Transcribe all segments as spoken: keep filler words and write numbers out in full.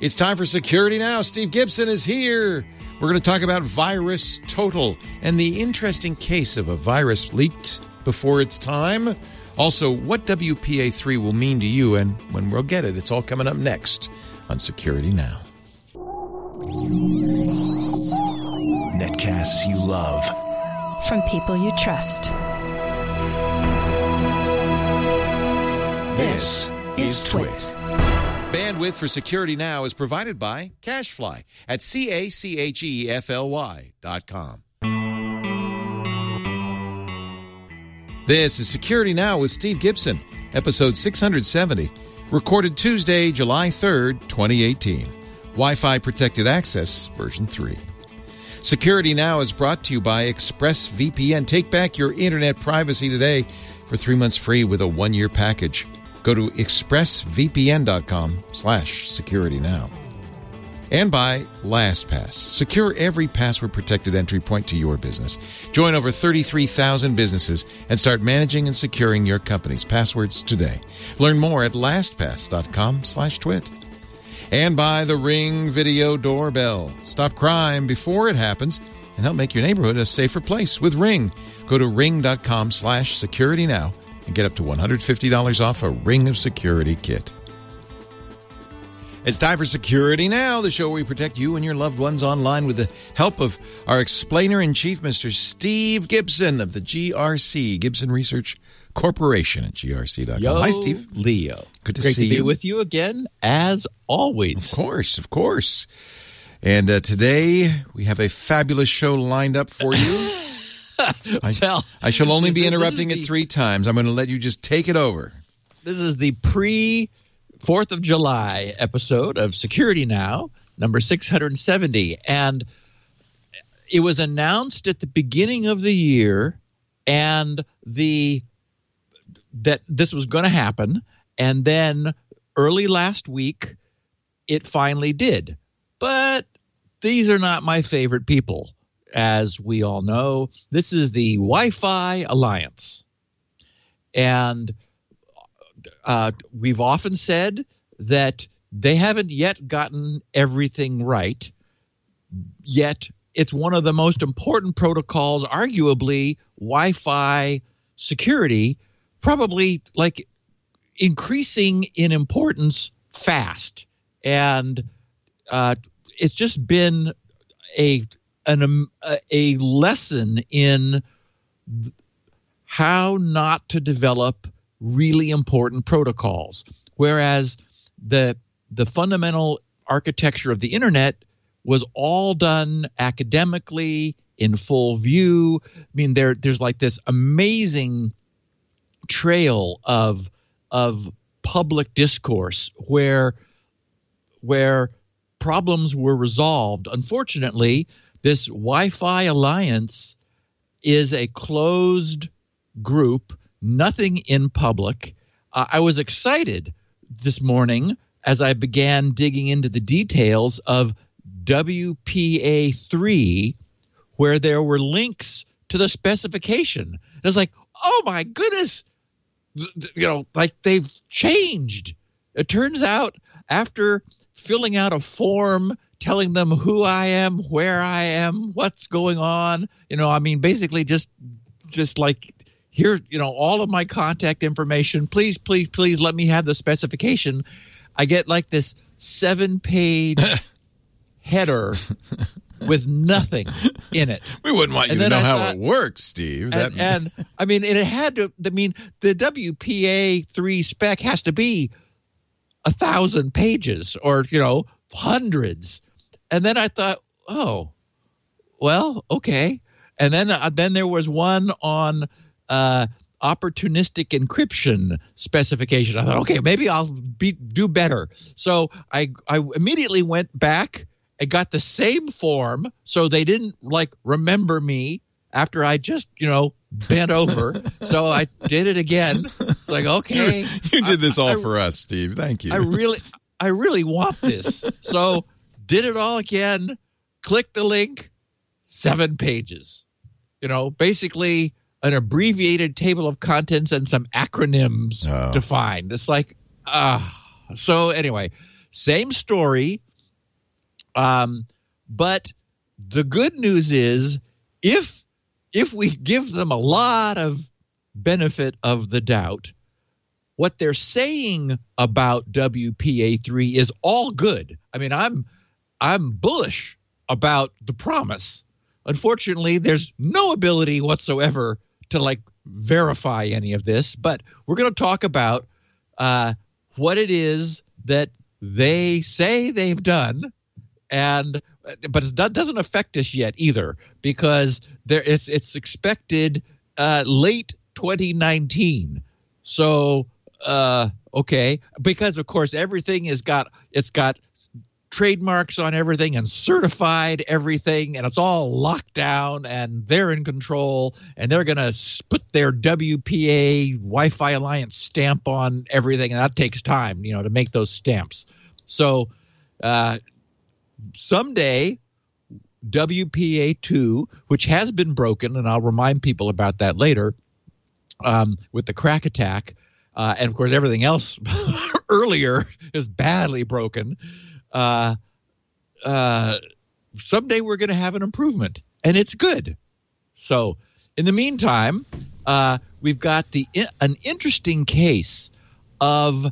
It's time for Security Now. Steve Gibson is here. We're going to talk about Virus Total and the interesting case of a virus leaked before its time. Also, what W P A three will mean to you and when we'll get it. It's all coming up next on Security Now. Netcasts you love. From people you trust. This is Twit. Bandwidth for Security Now is provided by CacheFly at C A C H E F L Y dot com. This is Security Now with Steve Gibson, episode six hundred seventy, recorded Tuesday, July third, twenty eighteen. Wi-Fi Protected Access, version three. Security Now is brought to you by ExpressVPN. Take back your internet privacy today for three months free with a one-year package. Go to expressvpn.com slash security now. And by LastPass. Secure every password-protected entry point to your business. Join over thirty-three thousand businesses and start managing and securing your company's passwords today. Learn more at lastpass.com slash twit. And by the Ring Video Doorbell. Stop crime before it happens and help make your neighborhood a safer place with Ring. Go to ring.com slash security now and get up to one hundred fifty dollars off a Ring of Security kit. It's time for Security Now, the show where we protect you and your loved ones online with the help of our explainer-in-chief, Mister Steve Gibson of the G R C, Gibson Research Corporation at G R C dot com. Yo, Hi, Steve. Leo. Good to Great see to be you. with you again, as always. Of course, of course. And uh, today we have a fabulous show lined up for you. I, well, I shall only be this interrupting is it the- three times. I'm going to let you just take it over. This is the pre-fourth of July episode of Security Now, number six hundred seventy. And it was announced at the beginning of the year and the that this was going to happen. And then early last week, it finally did. But these are not my favorite people. As we all know, this is the Wi-Fi Alliance. And uh, we've often said that they haven't yet gotten everything right, yet it's one of the most important protocols, arguably Wi-Fi security, probably like increasing in importance fast. And uh, it's just been a An, um, a lesson in how not to develop really important protocols, whereas the the fundamental architecture of the internet was all done academically in full view. I mean, there there's like this amazing trail of of public discourse where where problems were resolved. Unfortunately, this Wi-Fi Alliance is a closed group, nothing in public. Uh, I was excited this morning as I began digging into the details of W P A three, where there were links to the specification. I was like, oh my goodness, you know, like they've changed. It turns out after filling out a form telling them who I am, where I am, what's going on. You know, I mean, basically just just like, here, you know, all of my contact information. Please, please, please let me have the specification. I get like this seven-page header with nothing in it. We wouldn't want you And to then know I how thought- it works, Steve. And, That- and I mean, and it had to, I mean, the W P A three spec has to be a thousand pages or, you know, hundreds. And then I thought, oh, well, okay. And then uh, then there was one on uh, opportunistic encryption specification. I thought, okay, maybe I'll be, do better. So I I immediately went back and got the same form, so they didn't like remember me after I just, you know, bent over. So I did it again. It's like, okay, you, you did this all I, for us, Steve. Thank you. I really, I really want this. So did it all again. Click the link. Seven pages. You know, basically an abbreviated table of contents and some acronyms Oh. defined. It's like, ah. Uh, so anyway, same story. Um, but the good news is if if we give them a lot of benefit of the doubt, what they're saying about W P A three is all good. I mean, I'm I'm bullish about the promise. Unfortunately, there's no ability whatsoever to like verify any of this, but we're going to talk about uh, what it is that they say they've done, and but it doesn't affect us yet either, because there it's it's expected uh, late twenty nineteen. So uh, okay, because of course everything is got it's got trademarks on everything and certified everything, and it's all locked down, and they're in control, and they're going to put their W P A Wi-Fi Alliance stamp on everything, and that takes time, you know, to make those stamps. So uh, someday W P A two, which has been broken, and I'll remind people about that later, um, with the crack attack, uh, and of course everything else earlier is badly broken. Uh, uh, someday we're going to have an improvement, and it's good. So in the meantime, uh, we've got the an interesting case of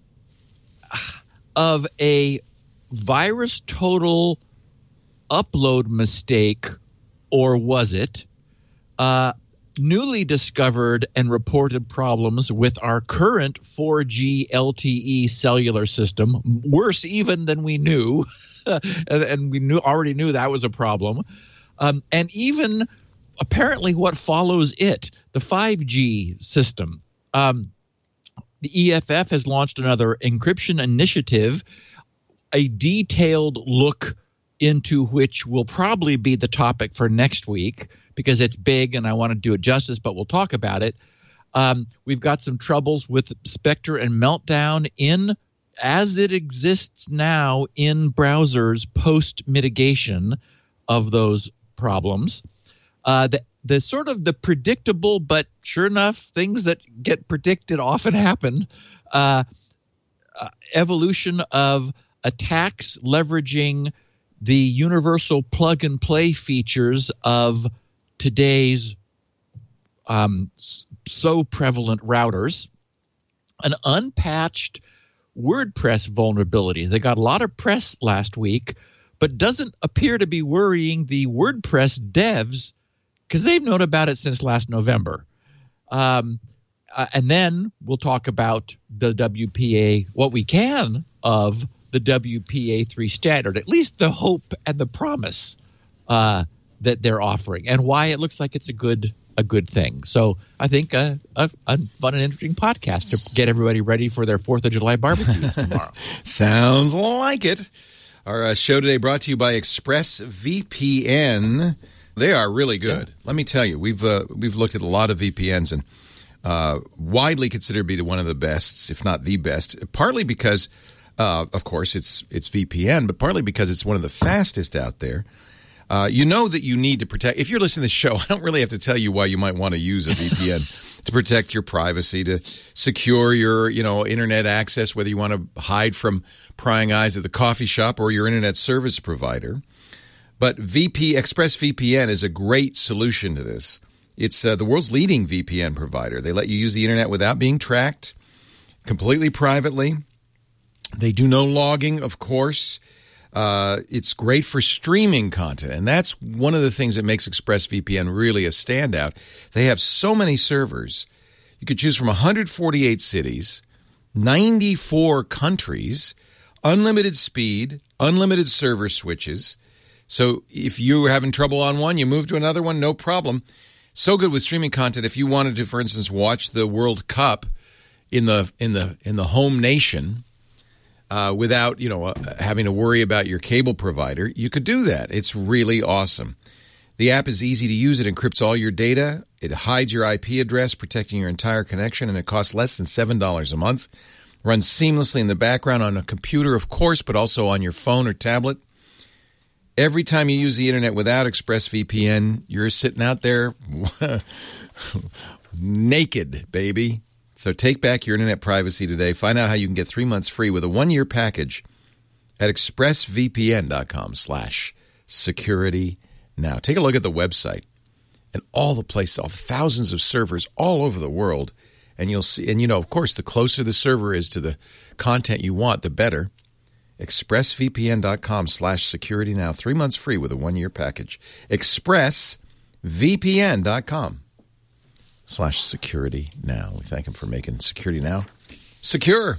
of a virus total upload mistake, or was it? Uh, newly discovered and reported problems with our current four G L T E cellular system, worse even than we knew, and, and we knew already knew that was a problem, um, and even apparently what follows it, the five G system. Um, the E F F has launched another encryption initiative, a detailed look into which will probably be the topic for next week, because it's big and I want to do it justice, but we'll talk about it. Um, we've got some troubles with Spectre and Meltdown in as it exists now in browsers post mitigation of those problems. Uh, the the sort of the predictable, but sure enough, things that get predicted often happen. Uh, uh, evolution of attacks leveraging the universal plug and play features of today's um, so prevalent routers, an unpatched WordPress vulnerability. They got a lot of press last week, but doesn't appear to be worrying the WordPress devs because they've known about it since last November. Um, uh, and then we'll talk about the W P A, what we can of the W P A three standard, at least the hope and the promise uh, that they're offering, and why it looks like it's a good a good thing. So I think a, a, a fun and interesting podcast to get everybody ready for their fourth of July barbecues tomorrow. Sounds like it. Our uh, show today brought to you by ExpressVPN. They are really good. Yeah. Let me tell you, we've uh, we've looked at a lot of V P Ns and uh, widely considered to be one of the best, if not the best, partly because Uh, of course, it's it's V P N, but partly because it's one of the fastest out there. Uh, you know that you need to protect. If you're listening to this show, I don't really have to tell you why you might want to use a V P N to protect your privacy, to secure your you know internet access, whether you want to hide from prying eyes at the coffee shop or your internet service provider. But V P ExpressVPN is a great solution to this. It's uh, the world's leading V P N provider. They let you use the internet without being tracked, completely privately. They do no logging, of course. Uh, it's great for streaming content, and that's one of the things that makes ExpressVPN really a standout. They have so many servers. You could choose from one hundred forty-eight cities, ninety-four countries, unlimited speed, unlimited server switches. So if you're having trouble on one, you move to another one, no problem. So good with streaming content. If you wanted to, for instance, watch the World Cup in the in the in the home nation, Uh, without, you know, uh, having to worry about your cable provider, you could do that. It's really awesome. The app is easy to use. It encrypts all your data. It hides your I P address, protecting your entire connection, and it costs less than seven dollars a month. Runs seamlessly in the background on a computer, of course, but also on your phone or tablet. Every time you use the internet without ExpressVPN, you're sitting out there naked, baby. So take back your internet privacy today. Find out how you can get three months free with a one-year package at expressvpn.com slash security now. Take a look at the website and all the places, all the thousands of servers all over the world, and you'll see, and you know, of course, the closer the server is to the content you want, the better. expressvpn.com slash security now. Three months free with a one-year package. expressvpn.com slash security now. We thank him for making security now secure.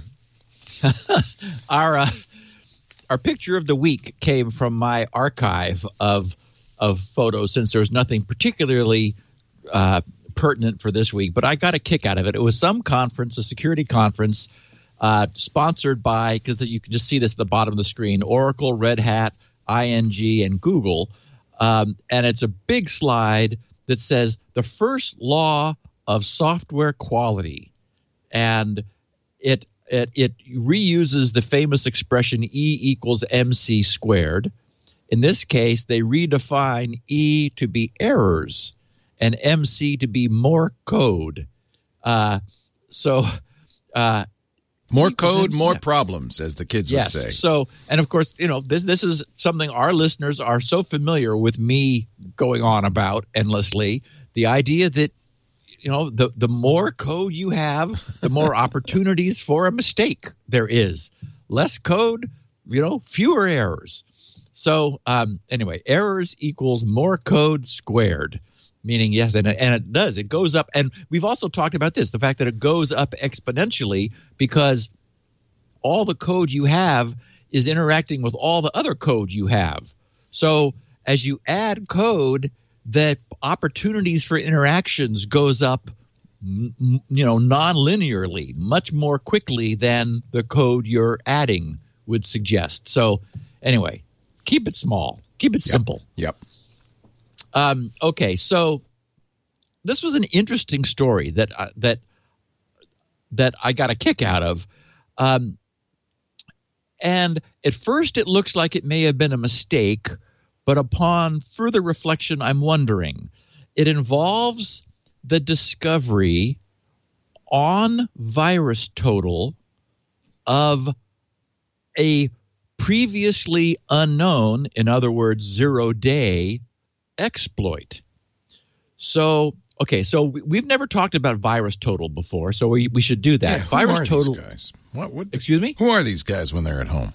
Our uh, our picture of the week came from my archive of of photos, since there's nothing particularly uh, pertinent for this week, but I got a kick out of it. It was some conference, a security conference, uh, sponsored by, because you can just see this at the bottom of the screen, Oracle, Red Hat, I N G, and Google. Um, and it's a big slide that says the first law of software quality. And it it it reuses the famous expression E equals M C squared. In this case, they redefine E to be errors and M C to be more code. Uh, so uh, more code, more problems, as the kids yes. would say. So, and of course, you know, this this is something our listeners are so familiar with me going on about endlessly. The idea that, you know, the, the more code you have, the more opportunities for a mistake there is. Less code, you know, fewer errors. So um, anyway, errors equals more code squared, meaning yes, and, and it does. It goes up. And we've also talked about this, the fact that it goes up exponentially because all the code you have is interacting with all the other code you have. So as you add code, the opportunities for interactions goes up, you know, non-linearly, much more quickly than the code you're adding would suggest. So anyway, keep it small. Keep it Yep. simple. Yep. Um, okay, so this was an interesting story that uh, that that I got a kick out of. Um, and at first it looks like it may have been a mistake, but upon further reflection, I'm wondering. It involves the discovery on VirusTotal of a previously unknown, in other words, zero-day exploit. So, okay, so we, we've never talked about VirusTotal before, so we, we should do that. Yeah, who are VirusTotal, these guys? What, what, excuse me? Who are these guys when they're at home?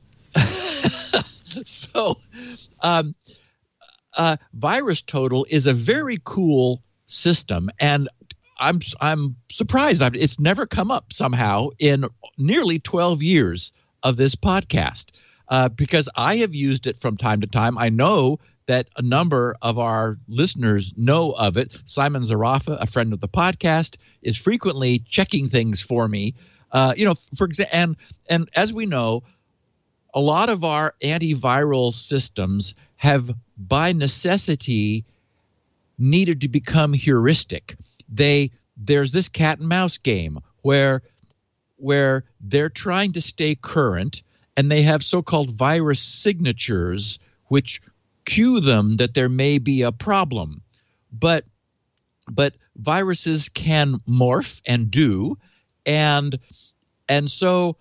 So, um, uh, VirusTotal is a very cool system, and I'm I'm surprised I've, it's never come up somehow in nearly twelve years of this podcast, uh, because I have used it from time to time. I know that a number of our listeners know of it. Simon Zarafa, a friend of the podcast, is frequently checking things for me. Uh, you know, for example, and and as we know, a lot of our antiviral systems have, by necessity, needed to become heuristic. They there's this cat and mouse game where where they're trying to stay current, and they have so-called virus signatures which cue them that there may be a problem. But but viruses can morph and do, and and so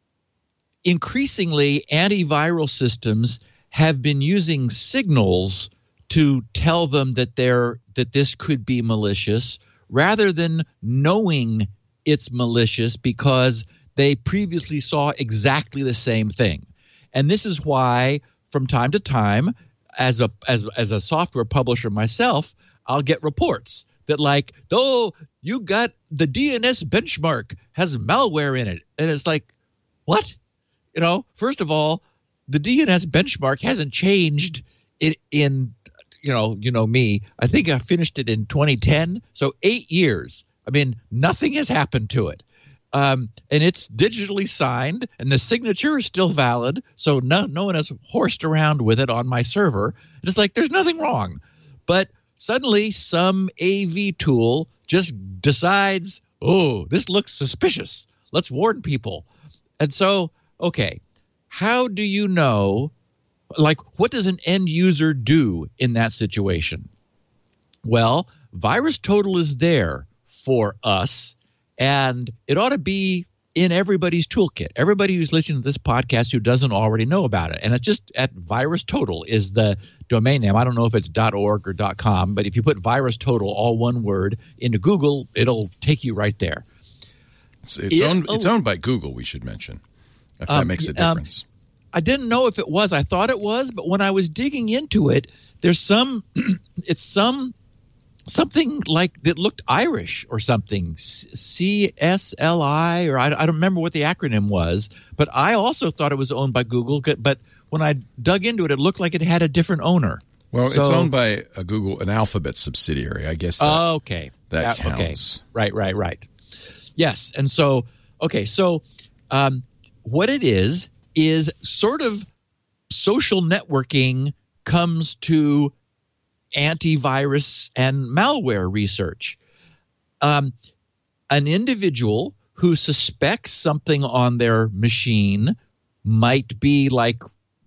increasingly antiviral systems have been using signals to tell them that they're that this could be malicious, rather than knowing it's malicious because they previously saw exactly the same thing. And this is why from time to time, as a as as a software publisher myself, I'll get reports that like, oh, you got the D N S benchmark has malware in it. And it's like, what? You know, first of all, the D N S benchmark hasn't changed in, in you know, you know me. I think I finished it in twenty ten, so eight years. I mean, nothing has happened to it. Um, and it's digitally signed, and the signature is still valid, so no, no one has horsed around with it on my server. And it's like, there's nothing wrong. But suddenly some A V tool just decides, oh, this looks suspicious. Let's warn people. And so, okay, how do you know, like, what does an end user do in that situation? Well, VirusTotal is there for us, and it ought to be in everybody's toolkit. Everybody who's listening to this podcast who doesn't already know about it. And it's just at VirusTotal is the domain name. I don't know if it's .org or .com, but if you put VirusTotal, all one word, into Google, it'll take you right there. It's, it's, it, owned, it's owned by Google, we should mention, if um, that makes a difference. Um, I didn't know if it was. I thought it was, but when I was digging into it, there's some – it's some – something like that looked Irish or something, C S L I, or I, I don't remember what the acronym was, but I also thought it was owned by Google. But when I dug into it, it looked like it had a different owner. Well, so, it's owned by a Google, an Alphabet subsidiary. I guess that, oh, okay. that that, counts. Okay. Right, right, right. Yes, and so, okay, so um, what it is is sort of social networking comes to antivirus and malware research. Um, an individual who suspects something on their machine might be like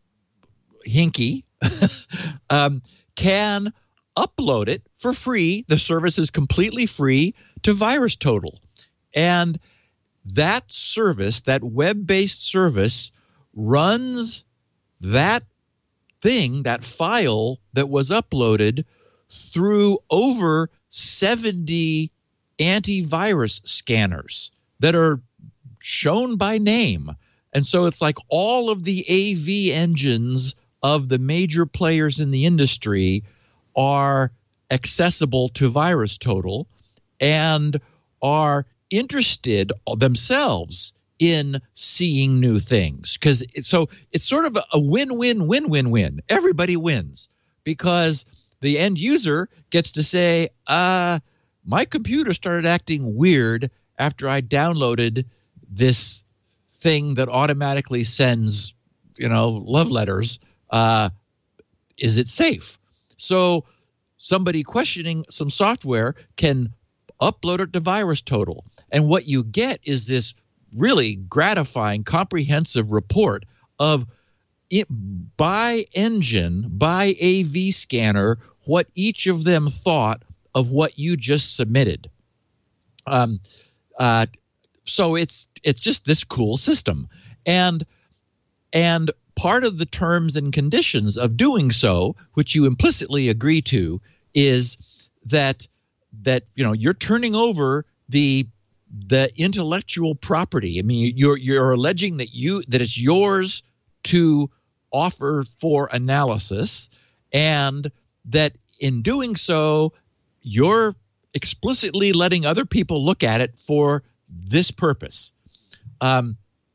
hinky um, can upload it for free. The service is completely free to VirusTotal. And that service, that web-based service, runs that thing, that file that was uploaded through over seventy antivirus scanners that are shown by name. And so it's like all of the A V engines of the major players in the industry are accessible to VirusTotal and are interested themselves in seeing new things. Because it, so it's sort of a, a win-win-win-win-win. Everybody wins because the end user gets to say, uh, my computer started acting weird after I downloaded this thing that automatically sends, you know, love letters. Uh, is it safe? So somebody questioning some software can upload it to VirusTotal. And what you get is this really gratifying, comprehensive report of it by engine, by A V scanner, what each of them thought of what you just submitted. Um, uh, so it's it's just this cool system, and and part of the terms and conditions of doing so, which you implicitly agree to, is that that you know you're turning over the the intellectual property. I mean, you're you're alleging that you that it's yours to offer for analysis, and that in doing so, you're explicitly letting other people look at it for this purpose. Um,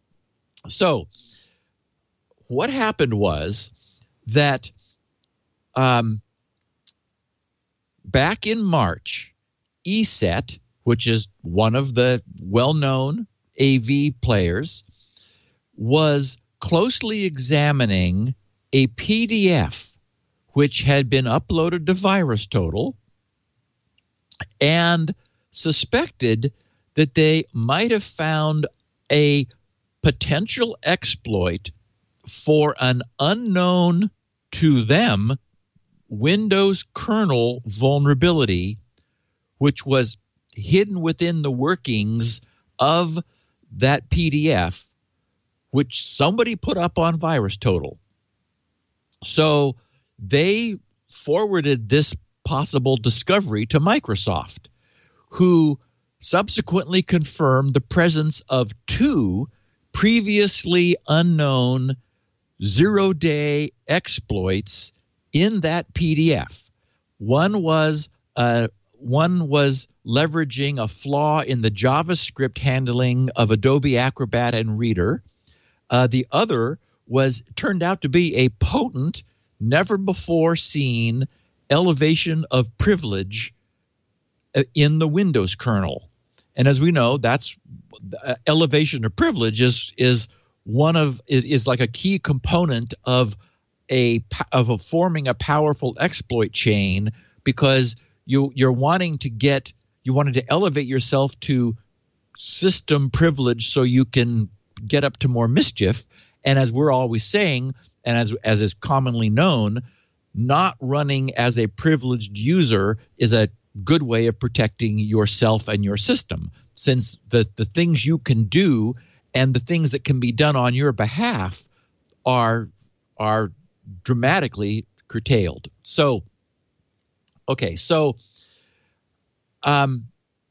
so what happened was that um, back in March, E S E T, which is one of the well-known A V players, was closely examining a P D F which had been uploaded to VirusTotal and suspected that they might have found a potential exploit for an unknown to them Windows kernel vulnerability, which was hidden within the workings of that P D F, which somebody put up on VirusTotal. So they forwarded this possible discovery to Microsoft, who subsequently confirmed the presence of two previously unknown zero-day exploits in that P D F. One was uh, one was leveraging a flaw in the JavaScript handling of Adobe Acrobat and Reader. Uh, the other was turned out to be a potent, never-before-seen elevation of privilege in the Windows kernel. And as we know, that's uh, elevation of privilege is is one of is like a key component of a of a forming a powerful exploit chain, because you you're wanting to get you wanted to elevate yourself to system privilege so you can get up to more mischief. And as we're always saying, and as as is commonly known, not running as a privileged user is a good way of protecting yourself and your system, since the, the things you can do and the things that can be done on your behalf are are dramatically curtailed. So, okay, so um,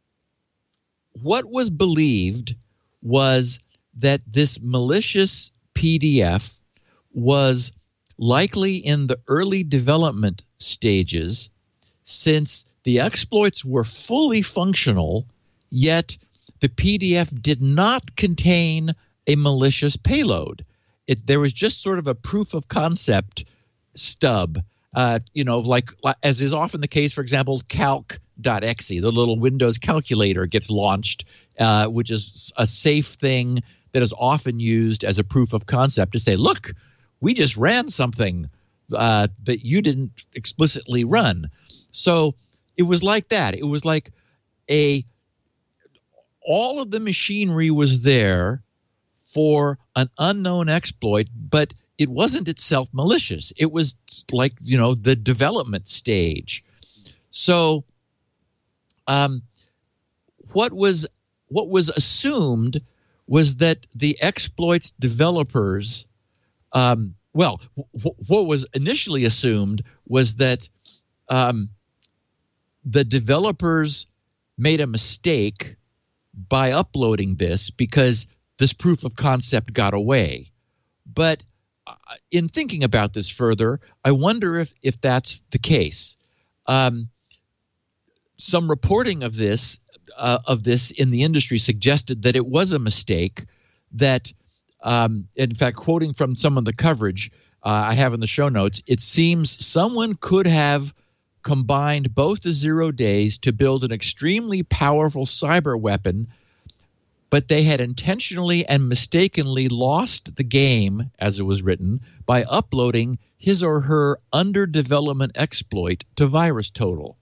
what was believed was that this malicious P D F was likely in the early development stages, since the exploits were fully functional, yet the P D F did not contain a malicious payload. It, there was just sort of a proof of concept stub, uh, you know, like as is often the case, for example, calc dot E X E, the little Windows calculator gets launched, uh, which is a safe thing that is often used as a proof of concept to say, look, we just ran something uh, that you didn't explicitly run. So it was like that. It was like a all of the machinery was there for an unknown exploit, but it wasn't itself malicious. It was like, you know, the development stage. So um, what was what was assumed was that the exploits developers, um, well, w- what was initially assumed was that um, the developers made a mistake by uploading this because this proof of concept got away. But uh, in thinking about this further, I wonder if, if that's the case. Um, some reporting of this uh, of this in the industry suggested that it was a mistake, that um, in fact, quoting from some of the coverage uh, I have in the show notes, it seems someone could have combined both the zero days to build an extremely powerful cyber weapon, but they had intentionally and mistakenly lost the game, as it was written, by uploading his or her under development exploit to VirusTotal.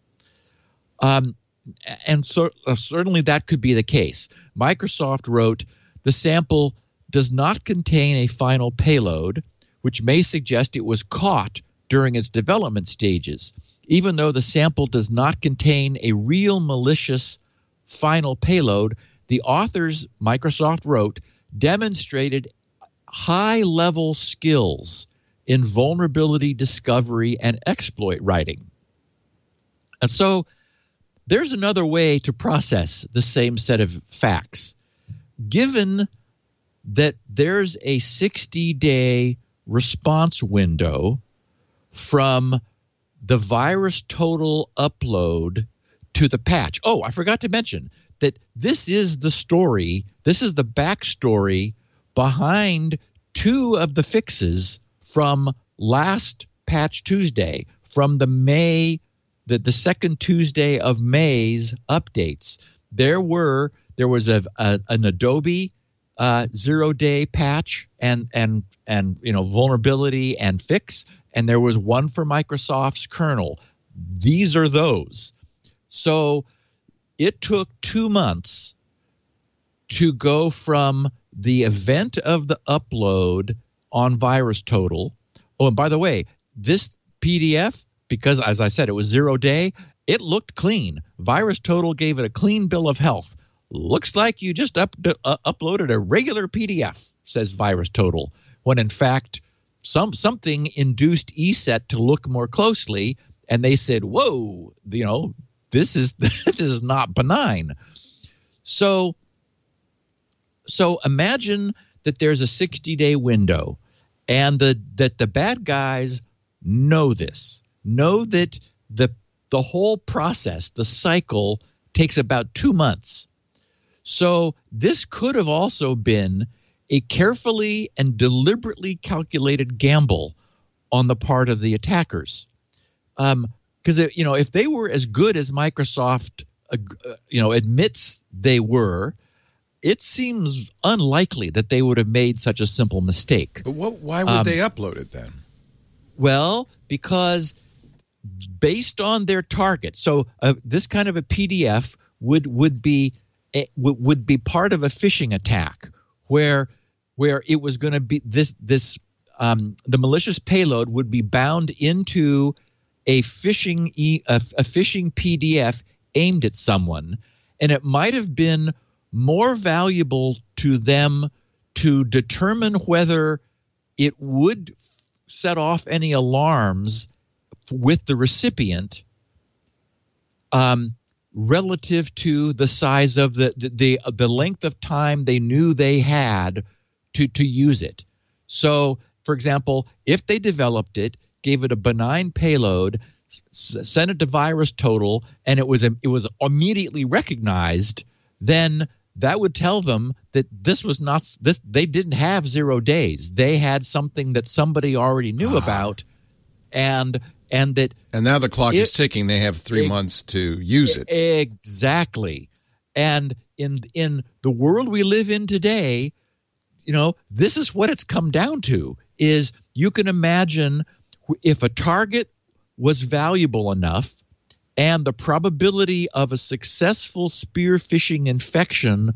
Um, and so uh, certainly that could be the case. Microsoft wrote, the sample does not contain a final payload, which may suggest it was caught during its development stages. Even though the sample does not contain a real malicious final payload, the authors, Microsoft wrote, demonstrated high-level skills in vulnerability discovery and exploit writing. And so there's another way to process the same set of facts. Given that there's a sixty-day response window from the VirusTotal upload to the patch. Oh, I forgot to mention that this is the story, this is the backstory behind two of the fixes from last Patch Tuesday, from the May, the, the second Tuesday of May's updates. There were there was a, a an Adobe uh, zero day patch and and and you know vulnerability and fix, and there was one for Microsoft's kernel. These are those. So it took two months to go from the event of the upload on VirusTotal. Oh, and by the way, this P D F, because as I said, it was zero day, it looked clean. VirusTotal gave it a clean bill of health. Looks like you just up, uh, uploaded a regular P D F, says VirusTotal, when in fact some something induced E S E T to look more closely, and they said, whoa, you know, this is this is not benign. So, so imagine that there's a sixty-day window, and the that the bad guys know this, know that the the whole process, the cycle, takes about two months. So this could have also been a carefully and deliberately calculated gamble on the part of the attackers. Um, because you know, if they were as good as Microsoft, uh, you know, admits they were, it seems unlikely that they would have made such a simple mistake. But what, why would um, they upload it then? Well, because based on their target, so uh, this kind of a P D F would would be a, would be part of a phishing attack where where it was going to be this this um, the malicious payload would be bound into a phishing e, a, a phishing P D F aimed at someone, and it might have been more valuable to them to determine whether it would set off any alarms with the recipient um, relative to the size of the, the the length of time they knew they had to to use it. So, for example, if they developed it, gave it a benign payload, s- sent it to VirusTotal, and it was it was immediately recognized, then that would tell them that this was not this. They didn't have zero days. They had something that somebody already knew ah. about, and and that. And now the clock it, is ticking. They have three it, months to use it. Exactly. And in in the world we live in today, you know, this is what it's come down to. Is you can imagine if a target was valuable enough, and the probability of a successful spear phishing infection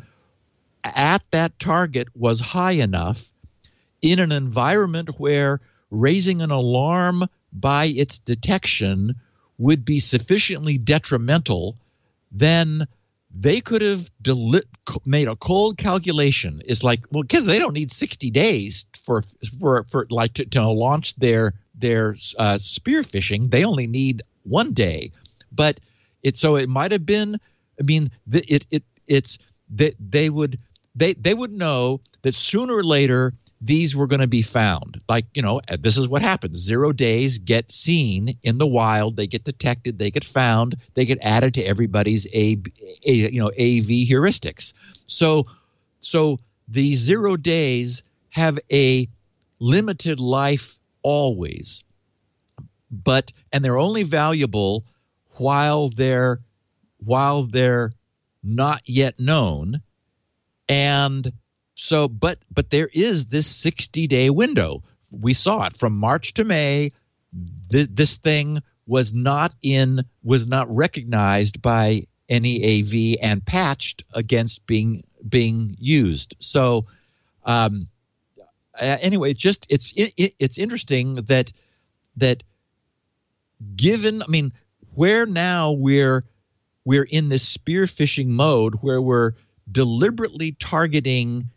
at that target was high enough, in an environment where raising an alarm by its detection would be sufficiently detrimental, then they could have deli- made a cold calculation. It's like, well, because they don't need sixty days for for for like to, to launch their their uh, spear phishing. They only need one day. But it so it might have been. I mean, the, it it it's that they, they would they they would know that sooner or later these were going to be found. Like, you know, this is what happens. Zero days get seen in the wild. They get detected. They get found. They get added to everybody's a, a you know A V heuristics. So so the zero days have a limited life always, but and they're only valuable while they're while they're not yet known. And so but but there is this sixty day window. We saw it from March to May. Th- this thing was not in was not recognized by any A V and patched against being being used. So um uh, anyway, it's just it's it, it, it's interesting that that given I mean where now we're we're in this spear phishing mode where we're deliberately targeting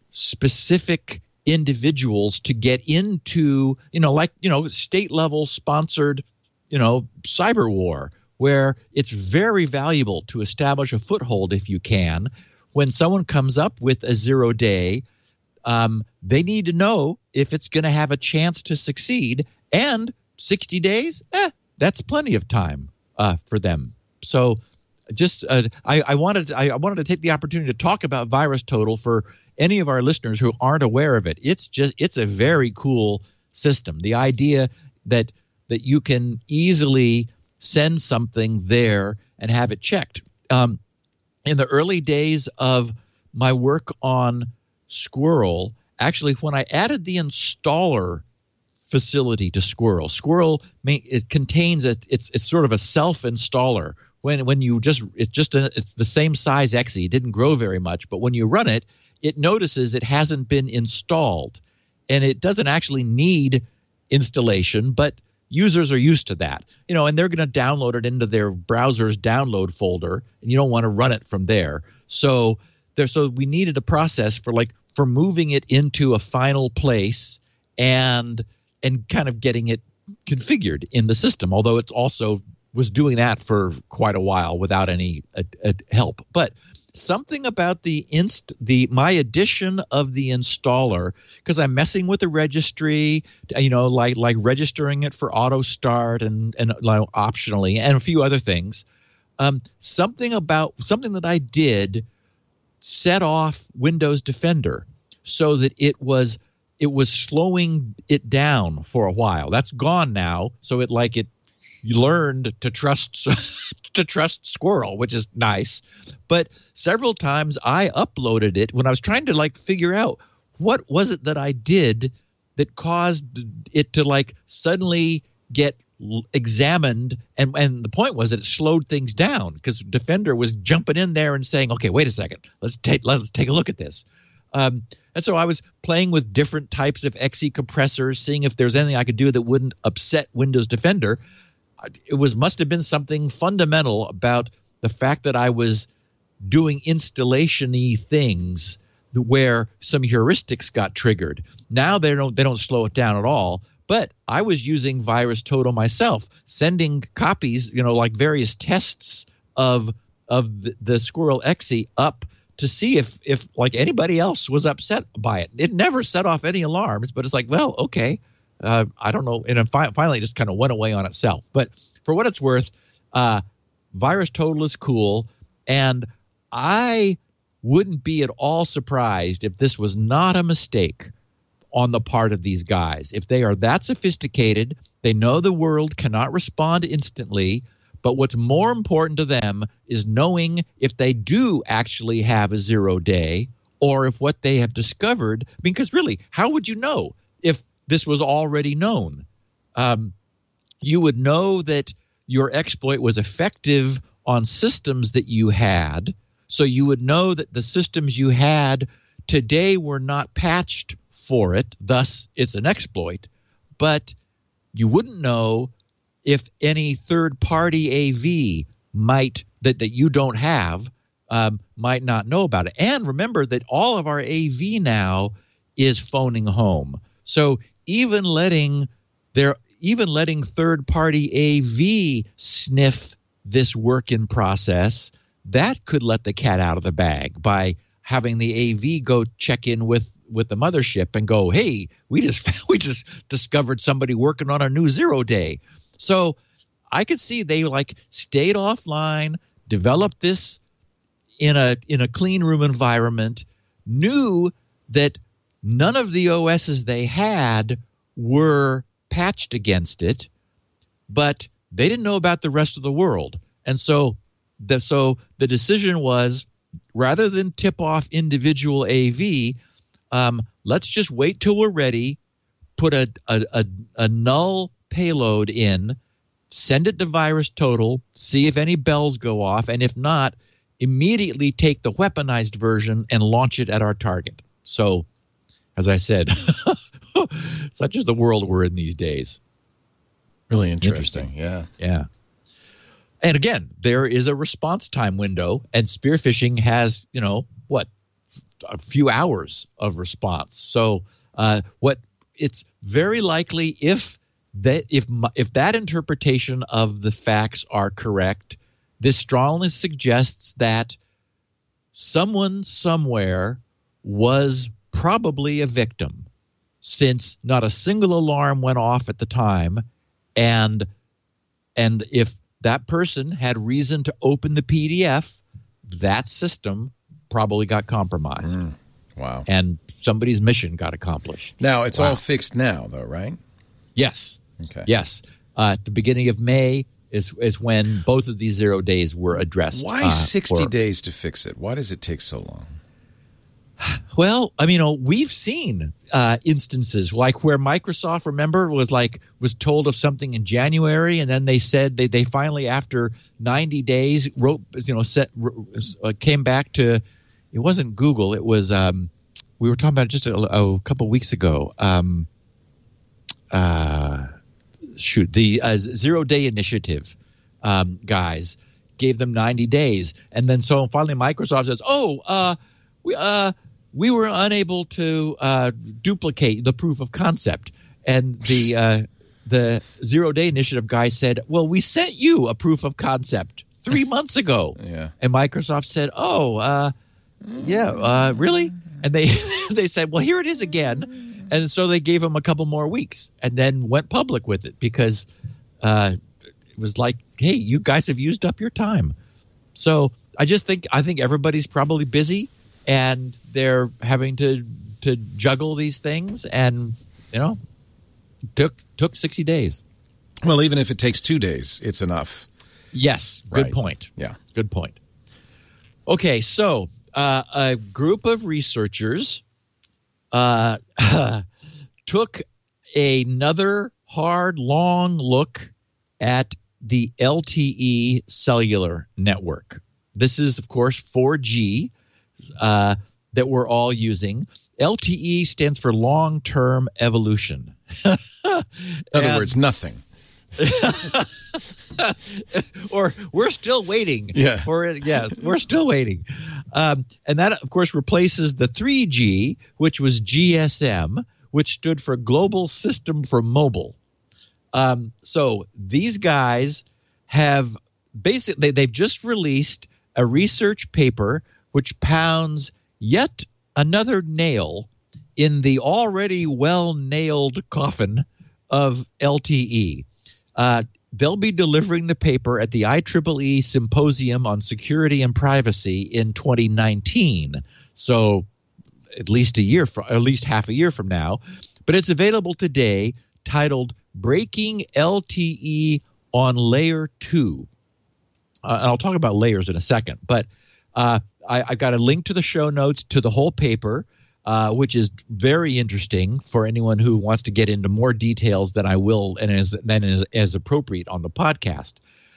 specific individuals to get into, you know, like, you know, state level sponsored, you know, cyber war, where it's very valuable to establish a foothold if you can. When someone comes up with a zero day, um, they need to know if it's going to have a chance to succeed. And sixty days, eh, that's plenty of time uh, for them. So just uh, I, I wanted I, I wanted to take the opportunity to talk about VirusTotal for any of our listeners who aren't aware of it. It's just it's a very cool system. The idea that that you can easily send something there and have it checked. Um, in the early days of my work on Squirrel, actually, when I added the installer facility to Squirrel, Squirrel it contains a it's it's sort of a self installer. When when you just it's just a, it's the same size X E, it didn't grow very much, but when you run it, it notices it hasn't been installed, and it doesn't actually need installation, but users are used to that, you know, and they're going to download it into their browser's download folder, and you don't want to run it from there. So there, so we needed a process for like for moving it into a final place and and kind of getting it configured in the system. Although it's also was doing that for quite a while without any uh, uh, help, but. Something about the inst the my addition of the installer, because I'm messing with the registry, you know, like like registering it for auto start and and like, optionally and a few other things. Um, something about something that I did set off Windows Defender so that it was it was slowing it down for a while. That's gone now, so it like it you learned to trust to trust Squirrel, which is nice. But several times I uploaded it when I was trying to like figure out what was it that I did that caused it to like suddenly get examined. And, and the point was that it slowed things down because Defender was jumping in there and saying, okay, wait a second, let's take, let's take a look at this. Um, and so I was playing with different types of X E compressors, seeing if there's anything I could do that wouldn't upset Windows Defender. it was must have been something fundamental about the fact that I was doing installation-y things where some heuristics got triggered. Now they don't they don't slow it down at all. But I was using VirusTotal myself, sending copies, you know, like various tests of of the, the Squirrel X E up to see if if like anybody else was upset by it. It never set off any alarms, but it's like, well, okay, uh, I don't know, and it fi- finally it just kind of went away on itself. But for what it's worth, uh, VirusTotal is cool, and I wouldn't be at all surprised if this was not a mistake on the part of these guys. If they are that sophisticated, they know the world cannot respond instantly, but what's more important to them is knowing if they do actually have a zero day or if what they have discovered, because really, how would you know if this was already known? Um, you would know that your exploit was effective on systems that you had, so you would know that the systems you had today were not patched for it, thus it's an exploit, but you wouldn't know if any third-party A V might that, that you don't have um, might not know about it. And remember that all of our A V now is phoning home. So even letting their even letting third-party A V sniff this work in process, that could let the cat out of the bag by having the A V go check in with with the mothership and go, hey, we just we just discovered somebody working on a new zero day. So I could see they like stayed offline, developed this in a in a clean room environment, knew that none of the O Ss they had were patched against it, but they didn't know about the rest of the world. And so the so the decision was, rather than tip off individual A V, um, let's just wait till we're ready, put a, a, a, a null payload in, send it to VirusTotal, see if any bells go off, and if not, immediately take the weaponized version and launch it at our target. So, as I said, such is the world we're in these days. Really interesting. interesting. Yeah. Yeah. And again, there is a response time window, and spearphishing has, you know, what, a few hours of response. So uh, what it's very likely if that if if that interpretation of the facts are correct, this strongly suggests that someone somewhere was probably a victim, since not a single alarm went off at the time, and and if that person had reason to open the P D F, that system probably got compromised. Mm, wow. And somebody's mission got accomplished. Now, it's wow. all fixed now, though, right? Yes. Okay. Yes. Uh, at the beginning of May is is when both of these zero days were addressed. Why uh, sixty for, days to fix it? Why does it take so long? Well, I mean, you know, we've seen uh, instances like where Microsoft, remember, was like was told of something in January, and then they said they, they finally, after ninety days, wrote, you know, set uh, came back to. It wasn't Google. It was um, we were talking about it just a, a couple of weeks ago. Um, uh, shoot, the uh, Zero Day Initiative um, guys gave them ninety days, and then so finally Microsoft says, "Oh, uh, we uh." we were unable to uh, duplicate the proof of concept." And the uh, the Zero Day Initiative guy said, well, we sent you a proof of concept three months ago. Yeah. And Microsoft said, oh, uh, yeah, uh, really? And they they said, well, here it is again. And so they gave him a couple more weeks and then went public with it because uh, it was like, hey, you guys have used up your time. So I just think I think everybody's probably busy. And they're having to to juggle these things, and you know, took took sixty days. Well, even if it takes two days, it's enough. Yes, good right. point. Yeah, good point. Okay, so uh, a group of researchers uh, took another hard, long look at the L T E cellular network. This is, of course, four G. Uh, that we're all using. L T E stands for long-term evolution. In other words, nothing. Or we're still waiting Yeah. for it. Yes, we're still waiting. Um, and that, of course, replaces the three G, which was G S M, which stood for Global System for Mobile. Um, so these guys have basically, they, they've just released a research paper which pounds yet another nail in the already well-nailed coffin of L T E. Uh, they'll be delivering the paper at the I triple E Symposium on Security and Privacy in twenty nineteen. So at least a year from, at least half a year from now. But it's available today, titled Breaking L T E on Layer two. Uh, and I'll talk about layers in a second. But uh, I, I got a link to the show notes to the whole paper, uh, which is very interesting for anyone who wants to get into more details than I will and as, than is as appropriate on the podcast.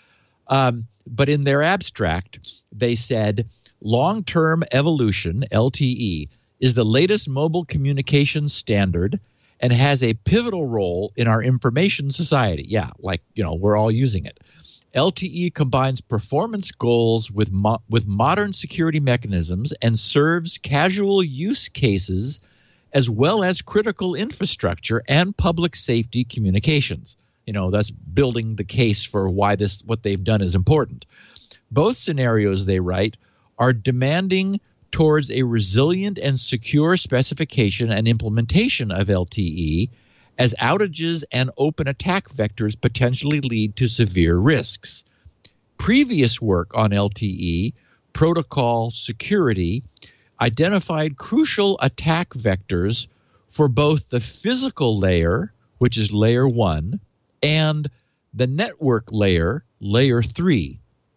Um, but in their abstract, they said long-term evolution, L T E, is the latest mobile communications standard and has a pivotal role in our information society. Yeah, like, you know, we're all using it. L T E combines performance goals with mo- with modern security mechanisms and serves casual use cases as well as critical infrastructure and public safety communications. You know, that's building the case for why this what they've done is important. Both scenarios, they write, are demanding towards a resilient and secure specification and implementation of L T E, as outages and open attack vectors potentially lead to severe risks. Previous work on L T E, protocol security, identified crucial attack vectors for both the physical layer, which is layer one, and the network layer, layer three.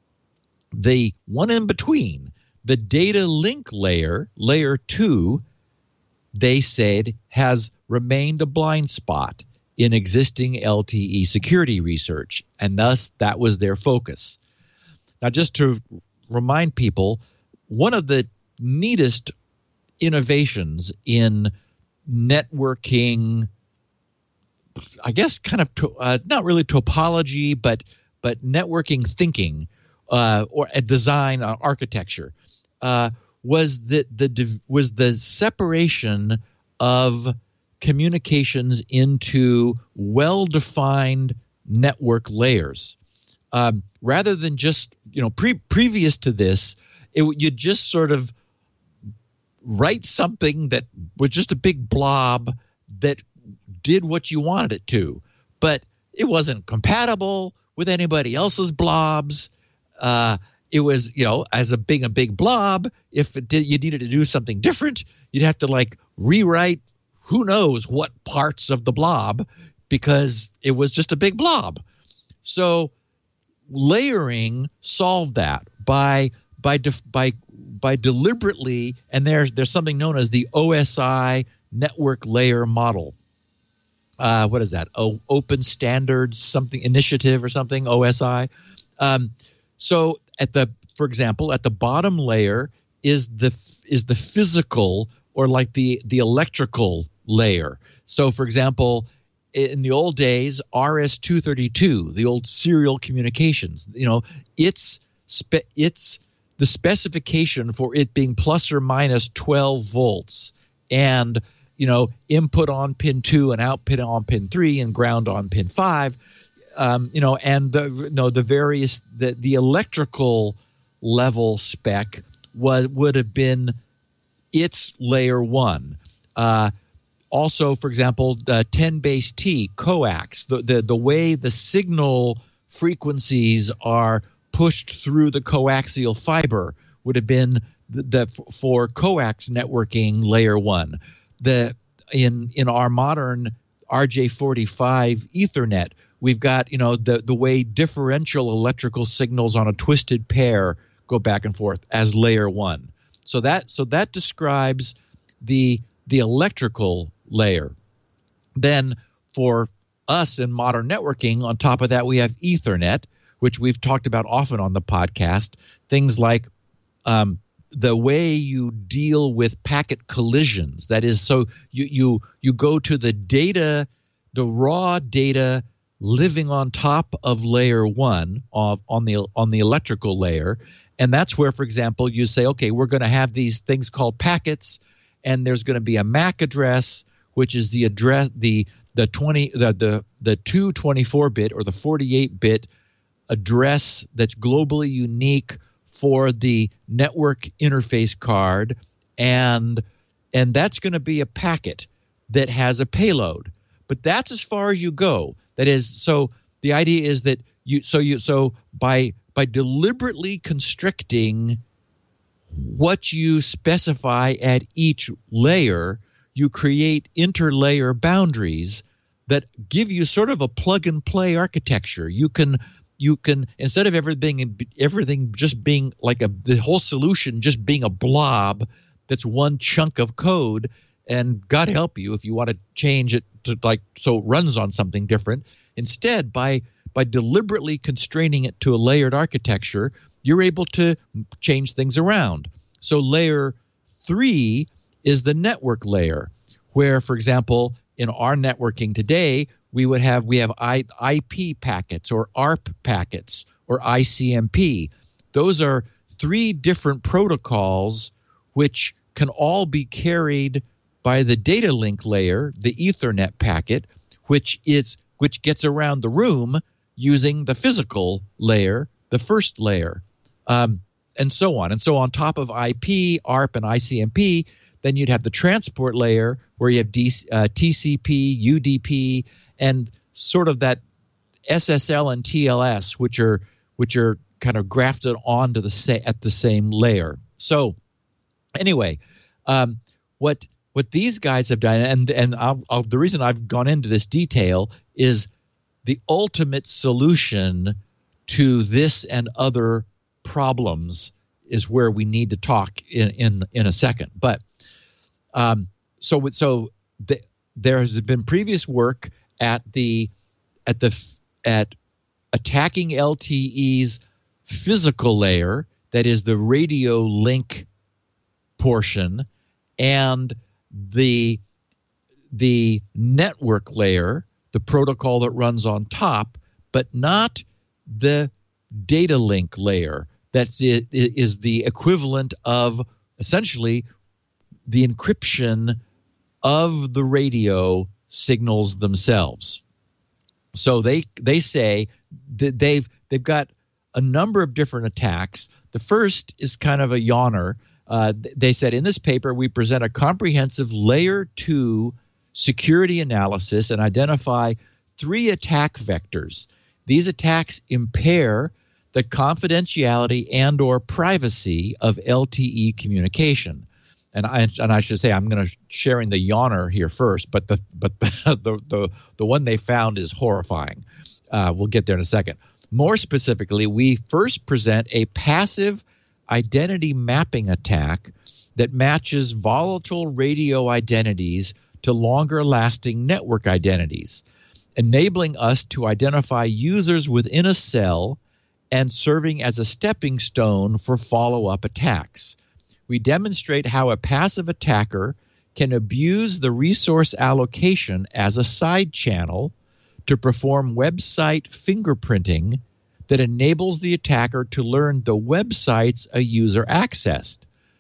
The one in between, the data link layer, layer two, they said has remained a blind spot in existing L T E security research, and thus that was their focus. Now, just to remind people, one of the neatest innovations in networking, I guess kind of to, uh, not really topology, but but networking thinking uh, or a design uh, architecture uh, was the the was the separation of communications into well-defined network layers. Um, rather than just, you know, pre- previous to this, it, you'd just sort of write something that was just a big blob that did what you wanted it to, but it wasn't compatible with anybody else's blobs. Uh, it was, you know, as a big a big blob, if it did, you needed to do something different, you'd have to like rewrite who knows what parts of the blob because it was just a big blob. So layering solved that by by def, by by deliberately, and there's there's something known as the O S I network layer model. Uh, what is that? Oh, Open Standards something initiative or something. O S I. Um, so at the, for example, at the bottom layer is the is the physical or like the the electrical layer. So, for example, in the old days, R S two thirty-two, the old serial communications, you know, it's spe- it's the specification for it being plus or minus twelve volts and, you know, input on pin two and output on pin three and ground on pin five, um, you know, and the, you know, the various, the, the electrical level spec was, would have been its layer one. Uh, Also, for example, the ten base T, coax, the, the, the way the signal frequencies are pushed through the coaxial fiber would have been the, the for coax networking layer one. The in in our modern R J forty-five Ethernet, we've got, you know, the the way differential electrical signals on a twisted pair go back and forth as layer one. So that so that describes the the electrical layer. Then for us in modern networking, on top of that, we have Ethernet, which we've talked about often on the podcast. Things like um, the way you deal with packet collisions. That is, so you you you go to the data, the raw data living on top of layer one of, on the on the electrical layer. And that's where, for example, you say, okay, we're going to have these things called packets, and there's going to be a M A C address, which is the address the the twenty the the the two twenty-four bit or the forty-eight bit address that's globally unique for the network interface card, and and that's going to be a packet that has a payload. But that's as far as you go. That is, so the idea is that you so you so by by deliberately constricting what you specify at each layer, you create interlayer boundaries that give you sort of a plug and play architecture. You can you can instead of everything everything just being like a the whole solution just being a blob that's one chunk of code, and God help you if you want to change it to like so it runs on something different. Instead, by by deliberately constraining it to a layered architecture, you're able to change things around. So layer three is the network layer, where, for example, in our networking today, we would have we have I, IP packets or A R P packets or I C M P. Those are three different protocols which can all be carried by the data link layer, the Ethernet packet, which is which gets around the room using the physical layer, the first layer, um, and so on. And so on top of I P, A R P, and I C M P, then you'd have the transport layer where you have D, uh, T C P, U D P, and sort of that S S L and T L S, which are which are kind of grafted onto the sa- at the same layer. So anyway, um, what what these guys have done, and and I'll, I'll, the reason I've gone into this detail is the ultimate solution to this and other problems is where we need to talk in in, in a second. But um, so so the, there has been previous work at the at the at attacking L T E's physical layer, that is the radio link portion, and the the network layer, the protocol that runs on top, but not the data link layer. That's it is the equivalent of essentially the encryption of the radio signals themselves. So they they say that they've they've got a number of different attacks. The first is kind of a yawner. Uh, they said, in this paper, we present a comprehensive layer two security analysis and identify three attack vectors. These attacks impair the confidentiality and or privacy of L T E communication. And I and I should say I'm going to sharing the yawner here first, but the but the the the, the one they found is horrifying. Uh, we'll get there in a second. More specifically, we first present a passive identity mapping attack that matches volatile radio identities to longer-lasting network identities, enabling us to identify users within a cell and serving as a stepping stone for follow-up attacks. We demonstrate how a passive attacker can abuse the resource allocation as a side channel to perform website fingerprinting that enables the attacker to learn the websites a user accessed.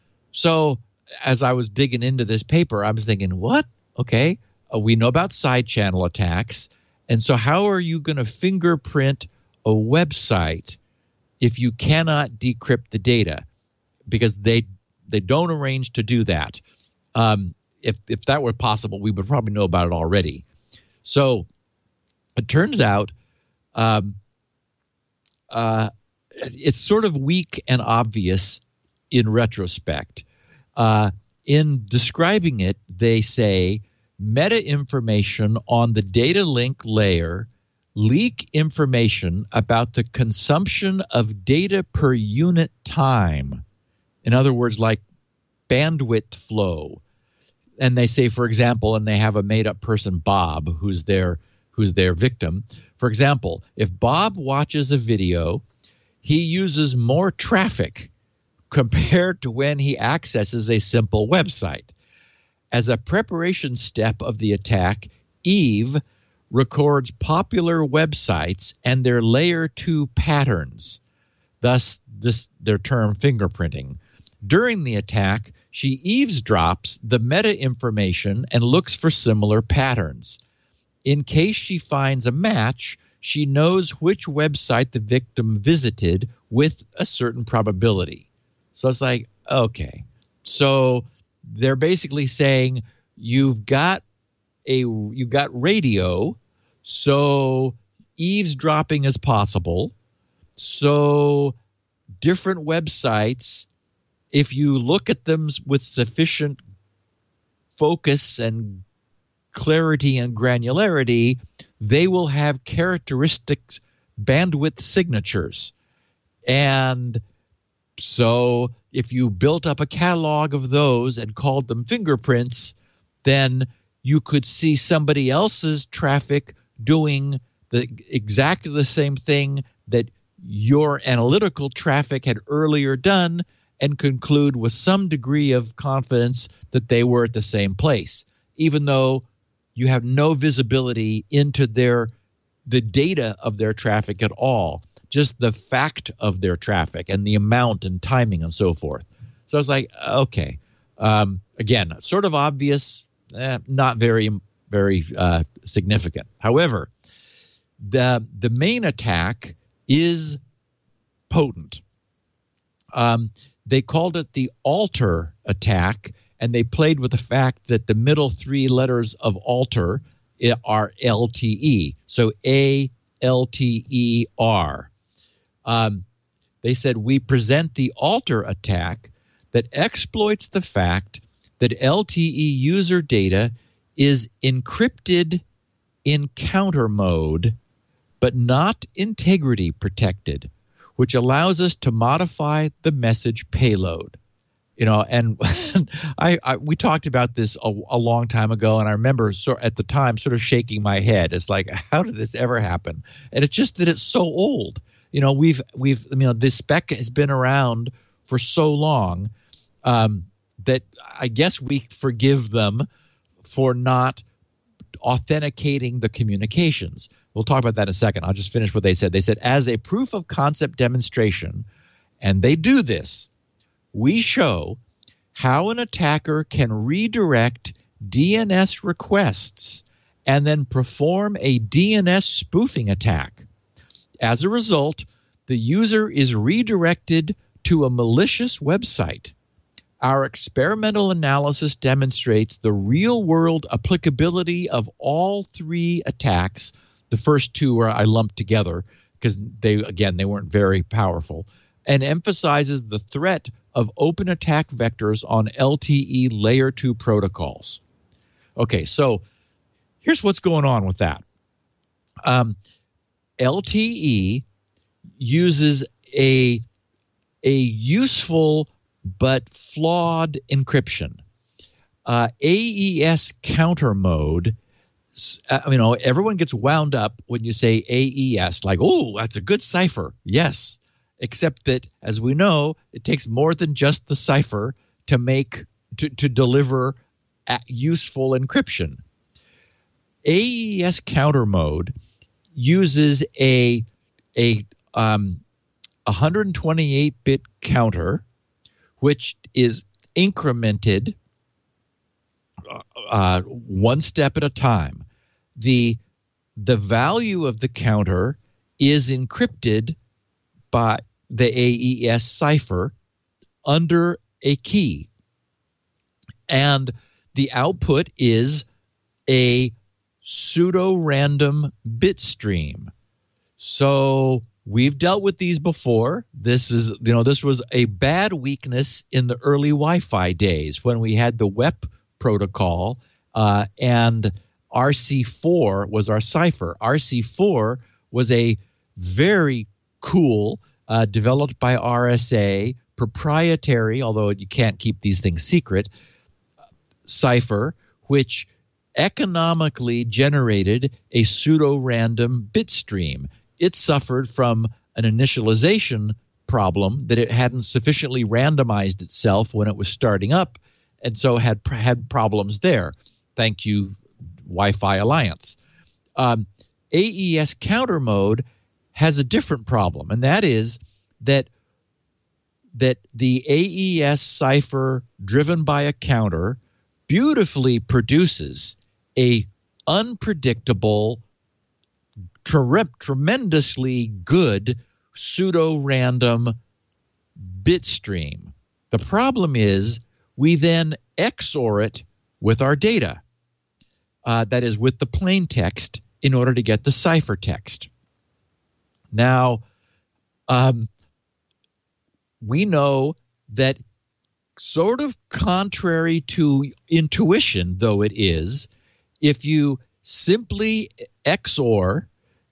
So as I was digging into this paper, I was thinking, what? Okay, uh, we know about side channel attacks. And so how are you going to fingerprint a website if you cannot decrypt the data? Because they they don't arrange to do that. Um, if if that were possible, we would probably know about it already. So it turns out um, uh, it's sort of weak and obvious in retrospect. Uh, in describing it, they say meta information on the data link layer leak information about the consumption of data per unit time. In other words, like bandwidth flow. And they say, for example, and they have a made-up person, Bob, who's their who's their victim. For example, if Bob watches a video, he uses more traffic compared to when he accesses a simple website. As a preparation step of the attack, Eve records popular websites and their layer two patterns, thus this their term fingerprinting. During the attack, she eavesdrops the meta information and looks for similar patterns. In case she finds a match, she knows which website the victim visited with a certain probability. So it's like, okay. So they're basically saying you've got a you've got radio, so eavesdropping is possible. So different websites, if you look at them with sufficient focus and clarity and granularity, they will have characteristic bandwidth signatures. And so if you built up a catalog of those and called them fingerprints, then you could see somebody else's traffic doing the exactly the same thing that your analytical traffic had earlier done and conclude with some degree of confidence that they were at the same place, even though you have no visibility into their the data of their traffic at all, just the fact of their traffic and the amount and timing and so forth. So I was like, okay, um, again, sort of obvious, eh, not very, very uh, significant. However, the the main attack is potent. Um, they called it the alter attack, and they played with the fact that the middle three letters of alter are L T E. So A L T E R. Um, they said, we present the alter attack that exploits the fact that L T E user data is encrypted in counter mode, but not integrity protected, which allows us to modify the message payload. You know, and I, I we talked about this a, a long time ago, and I remember so, at the time sort of shaking my head. It's like, how did this ever happen? And it's just that it's so old. You know, we've we've you know this spec has been around for so long um, that I guess we forgive them for not authenticating the communications. We'll talk about that in a second. I'll just finish what they said. They said, as a proof of concept demonstration, and they do this, we show how an attacker can redirect D N S requests and then perform a D N S spoofing attack. As a result, the user is redirected to a malicious website. Our experimental analysis demonstrates the real-world applicability of all three attacks. The first two are I lumped together because they, again, they weren't very powerful, and emphasizes the threat of open attack vectors on L T E layer two protocols. Okay, so here's what's going on with that. Um, L T E uses a, a useful but flawed encryption. Uh, A E S counter mode, uh, you know, everyone gets wound up when you say A E S, like, oh, that's a good cipher. Yes. Except that, as we know, it takes more than just the cipher to make to, to deliver useful encryption. A E S counter mode uses a a um, one twenty-eight bit counter, which is incremented uh, one step at a time. The the value of the counter is encrypted by the A E S cipher under a key. And the output is a pseudo-random bit stream. So we've dealt with these before. This is, you know, this was a bad weakness in the early Wi-Fi days when we had the W E P protocol uh, and R C four was our cipher. R C four was a very cool, uh, developed by R S A, proprietary, although you can't keep these things secret, cipher, which economically generated a pseudo-random bit stream. It suffered from an initialization problem that it hadn't sufficiently randomized itself when it was starting up, and so had had problems there. Thank you, Wi-Fi Alliance. Um, A E S counter mode has a different problem, and that is that that the A E S cipher driven by a counter beautifully produces a unpredictable, tre- tremendously good pseudo-random bit stream. The problem is we then X O R it with our data, uh, that is with the plain text, in order to get the ciphertext. Now, um, we know that, sort of contrary to intuition though it is, if you simply X O R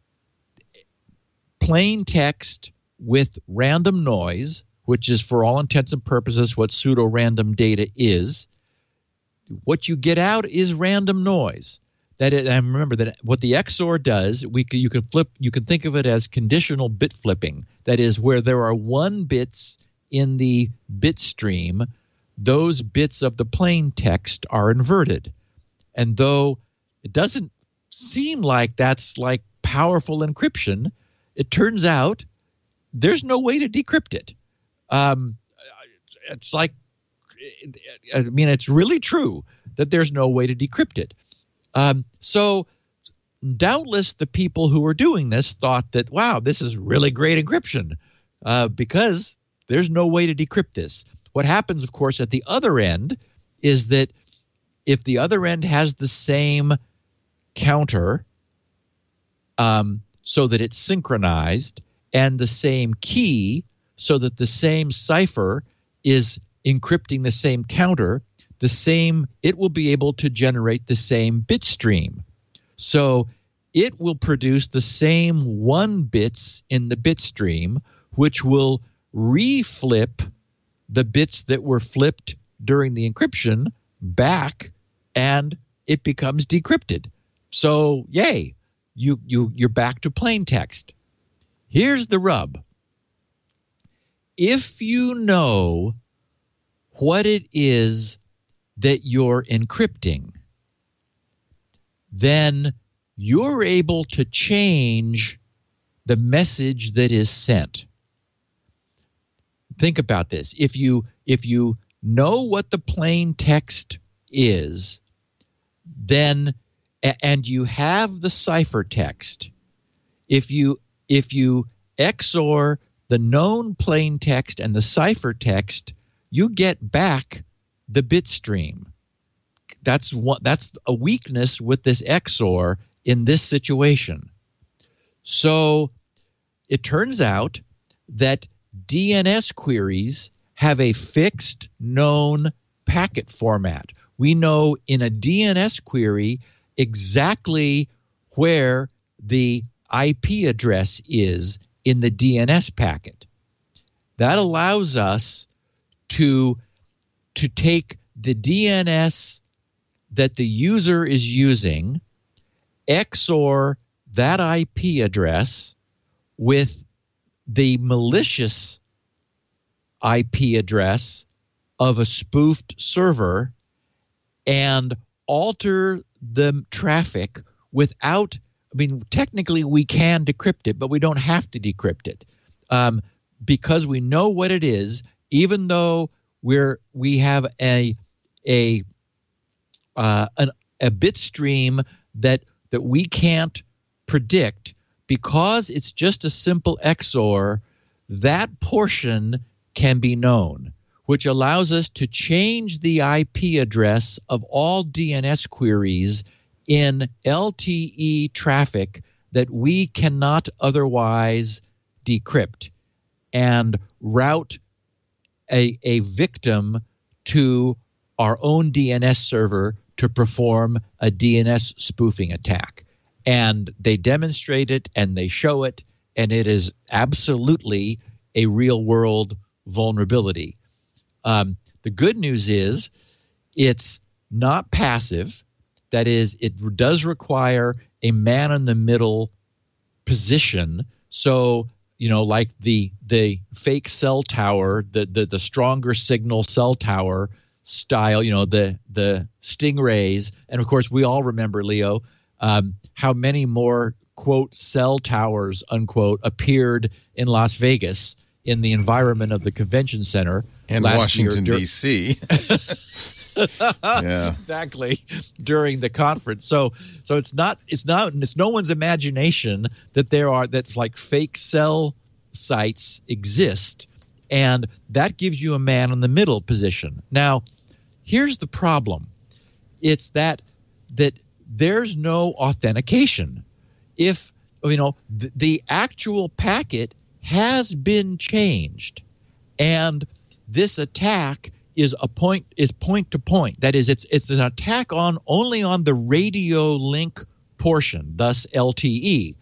plain text with random noise, which is for all intents and purposes what pseudo-random data is, what you get out is random noise. That it, and remember that what the X O R does, we you can flip. You can think of it as conditional bit flipping. That is, where there are one bits in the bit stream, those bits of the plain text are inverted. And though it doesn't seem like that's like powerful encryption, it turns out there's no way to decrypt it. Um, it's like, I mean, it's really true that there's no way to decrypt it. Um, so doubtless the people who were doing this thought that, wow, this is really great encryption, uh, because there's no way to decrypt this. What happens, of course, at the other end is that if the other end has the same counter, um, so that it's synchronized, and the same key so that the same cipher is encrypting the same counter, the same, it will be able to generate the same bit stream. So it will produce the same one bits in the bit stream, which will reflip the bits that were flipped during the encryption back, and it becomes decrypted. So yay, you you you're back to plain text. Here's the rub. If you know what it is that you're encrypting, then you're able to change the message that is sent. Think about this. If you if you know what the plain text is, then and you have the ciphertext, if you if you X O R the known plain text and the ciphertext, you get back the bit stream. That's one, that's a weakness with this X O R in this situation. So it turns out that D N S queries have a fixed known packet format. We know in a D N S query exactly where the I P address is in the D N S packet. That allows us to, to take the D N S that the user is using, X O R that I P address with the malicious I P address of a spoofed server, and alter the traffic without, I mean, technically we can decrypt it, but we don't have to decrypt it, um, because we know what it is. Even though we're we have a a uh, an, a bit stream that that we can't predict, because it's just a simple X O R, that portion can be known, which allows us to change the I P address of all D N S queries in L T E traffic that we cannot otherwise decrypt, and route a, a victim to our own D N S server to perform a D N S spoofing attack. And they demonstrate it and they show it, and it is absolutely a real-world vulnerability. Um, the good news is it's not passive. That is, it does require a man-in-the-middle position. So, you know, like the the fake cell tower, the the, the stronger signal cell tower style, you know, the the stingrays. And, of course, we all remember, Leo, um, how many more, quote, cell towers, unquote, appeared in Las Vegas in the environment of the convention center and last Washington, year. D C Yeah, exactly, during the conference. So, so it's not, it's not, it's no one's imagination that there are that like fake cell sites exist, and that gives you a man in the middle position. Now, here's the problem: it's that that there's no authentication. If you know the, the actual packet has been changed, and this attack is a point is point to point. That is, it's it's an attack on only on the radio link portion, thus L T E.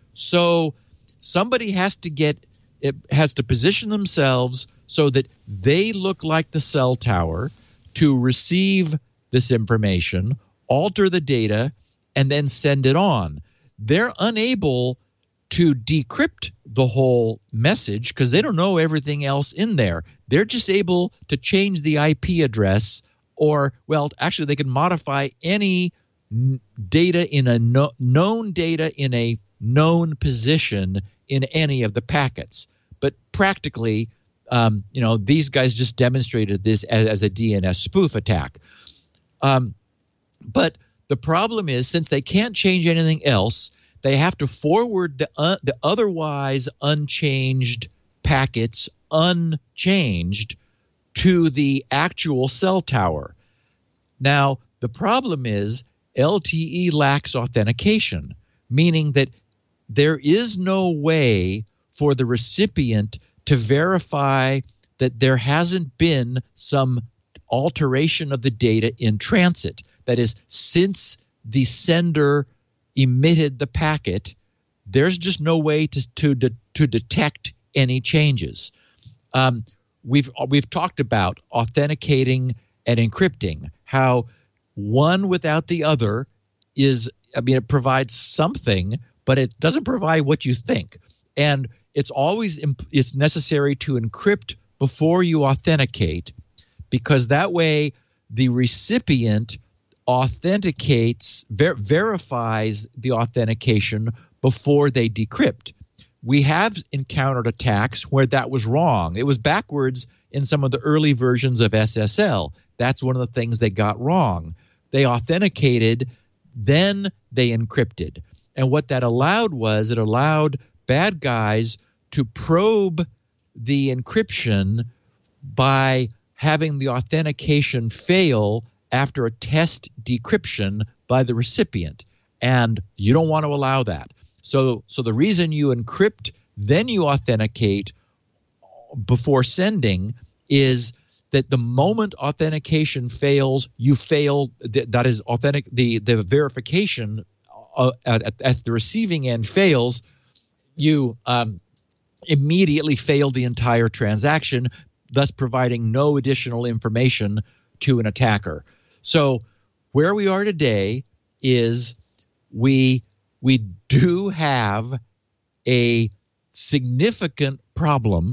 So somebody has to get it has to position themselves so that they look like the cell tower to receive this information, alter the data, and then send it on. They're unable to decrypt the whole message because they don't know everything else in there. They're just able to change the I P address, or, well, actually they can modify any n- data in a no- known data in a known position in any of the packets. But practically, um, you know, these guys just demonstrated this as, as a D N S spoof attack. Um, but the problem is, since they can't change anything else, they have to forward the uh, the otherwise unchanged packets unchanged to the actual cell tower. Now, the problem is L T E lacks authentication, meaning that there is no way for the recipient to verify that there hasn't been some alteration of the data in transit. That is, since the sender emitted the packet, there's just no way to to de, to detect any changes. Um, we've we've talked about authenticating and encrypting, how one without the other is, I mean, it provides something, but it doesn't provide what you think. And it's always it's necessary to encrypt before you authenticate, because that way the recipient authenticates, ver- verifies the authentication before they decrypt. We have encountered attacks where that was wrong. It was backwards in some of the early versions of S S L. That's one of the things they got wrong. They authenticated, then they encrypted. And what that allowed was it allowed bad guys to probe the encryption by having the authentication fail after a test decryption by the recipient. And you don't want to allow that. So, so the reason you encrypt, then you authenticate before sending is that the moment authentication fails, you fail. Th- that is authentic. The, the verification uh, at, at the receiving end fails. You um, immediately fail the entire transaction, thus providing no additional information to an attacker. So where we are today is we we do have a significant problem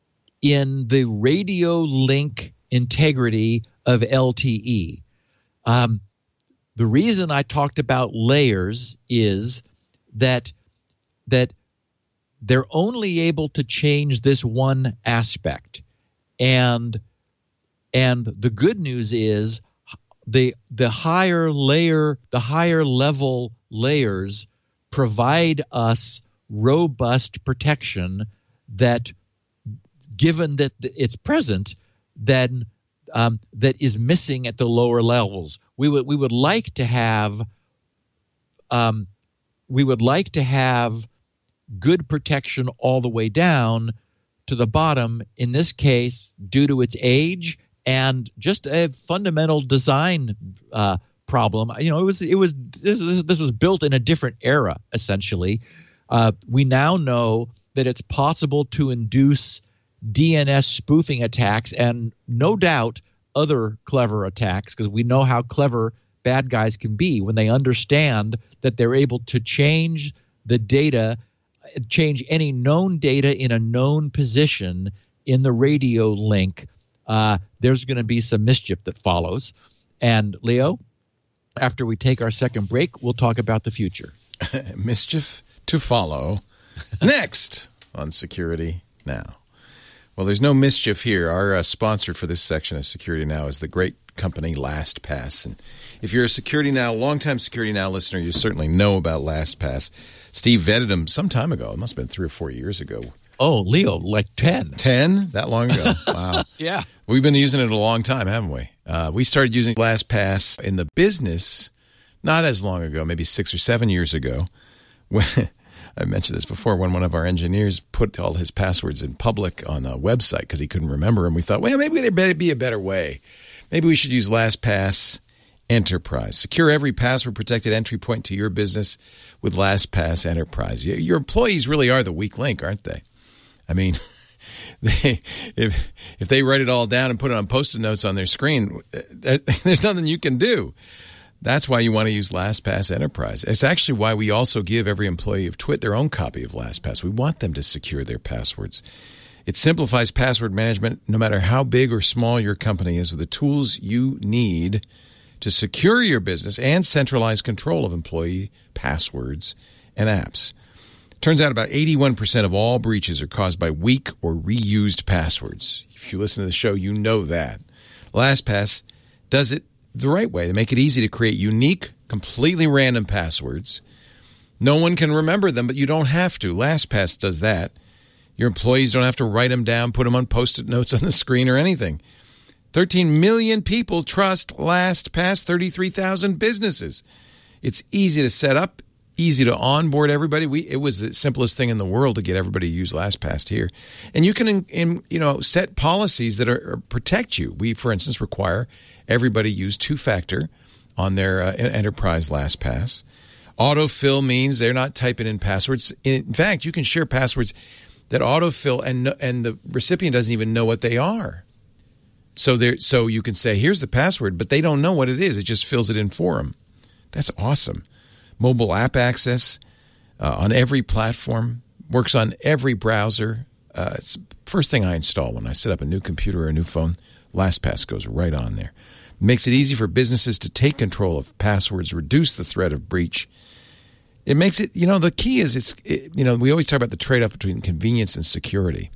in the radio link integrity of L T E. Um, the reason I talked about layers is that that they're only able to change this one aspect, and and the good news is the the higher layer, the higher level layers provide us robust protection that, given that it's present, then um, that is missing at the lower levels. We would we would like to have um, we would like to have good protection all the way down to the bottom. In this case, due to its age and just a fundamental design uh, problem, you know, it was it was this, this was built in a different era. Essentially, uh, we now know that it's possible to induce D N S spoofing attacks, and no doubt other clever attacks, because we know how clever bad guys can be when they understand that they're able to change the data, change any known data in a known position in the radio link. Uh, there's going to be some mischief that follows. And Leo, after we take our second break, we'll talk about the future. Mischief to follow. Next on Security Now. Well, there's no mischief here. Our uh, sponsor for this section of Security Now is the great company LastPass. And if you're a Security Now, longtime Security Now listener, you certainly know about LastPass. Steve vetted them some time ago. It must have been three or four years ago. Oh, Leo, like ten. ten? That long ago? Wow. Yeah. We've been using it a long time, haven't we? Uh, we started using LastPass in the business not as long ago, maybe six or seven years ago. When I mentioned this before, when one of our engineers put all his passwords in public on a website because he couldn't remember them, we thought, well, maybe there better be a better way. Maybe we should use LastPass Enterprise. Secure every password-protected entry point to your business with LastPass Enterprise. Your employees really are the weak link, aren't they? I mean, they, if if they write it all down and put it on Post-it notes on their screen, there's nothing you can do. That's why you want to use LastPass Enterprise. It's actually why we also give every employee of Twit their own copy of LastPass. We want them to secure their passwords. It simplifies password management no matter how big or small your company is with the tools you need to secure your business and centralize control of employee passwords and apps. Turns out about eighty-one percent of all breaches are caused by weak or reused passwords. If you listen to the show, you know that. LastPass does it the right way. They make it easy to create unique, completely random passwords. No one can remember them, but you don't have to. LastPass does that. Your employees don't have to write them down, put them on Post-it notes on the screen or anything. thirteen million people trust LastPass, thirty-three thousand businesses. It's easy to set up, easy to onboard everybody. We it was the simplest thing in the world to get everybody to use LastPass here. And you can in, in, you know set policies that are, are protect you. We, for instance, require everybody use two-factor on their uh, enterprise LastPass. Autofill means they're not typing in passwords. In fact, you can share passwords that autofill and and the recipient doesn't even know what they are. So there, so you can say, here's the password, but they don't know what it is. It just fills it in for them. That's awesome. Mobile app access uh, on every platform, works on every browser. Uh, it's the first thing I install when I set up a new computer or a new phone. LastPass goes right on there. Makes it easy for businesses to take control of passwords, reduce the threat of breach. It makes it, you know, the key is, it's, it, you know, we always talk about the trade-off between convenience and security.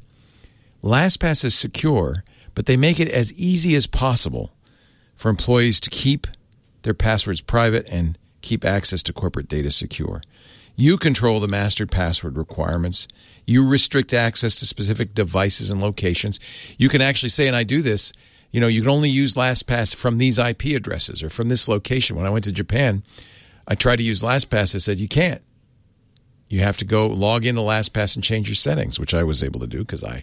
LastPass is secure, but they make it as easy as possible for employees to keep their passwords private and keep access to corporate data secure. You control the mastered password requirements. You restrict access to specific devices and locations. You can actually say, and I do this, you know, you can only use LastPass from these I P addresses or from this location. When I went to Japan, I tried to use LastPass. I said, you can't. You have to go log into LastPass and change your settings, which I was able to do because I,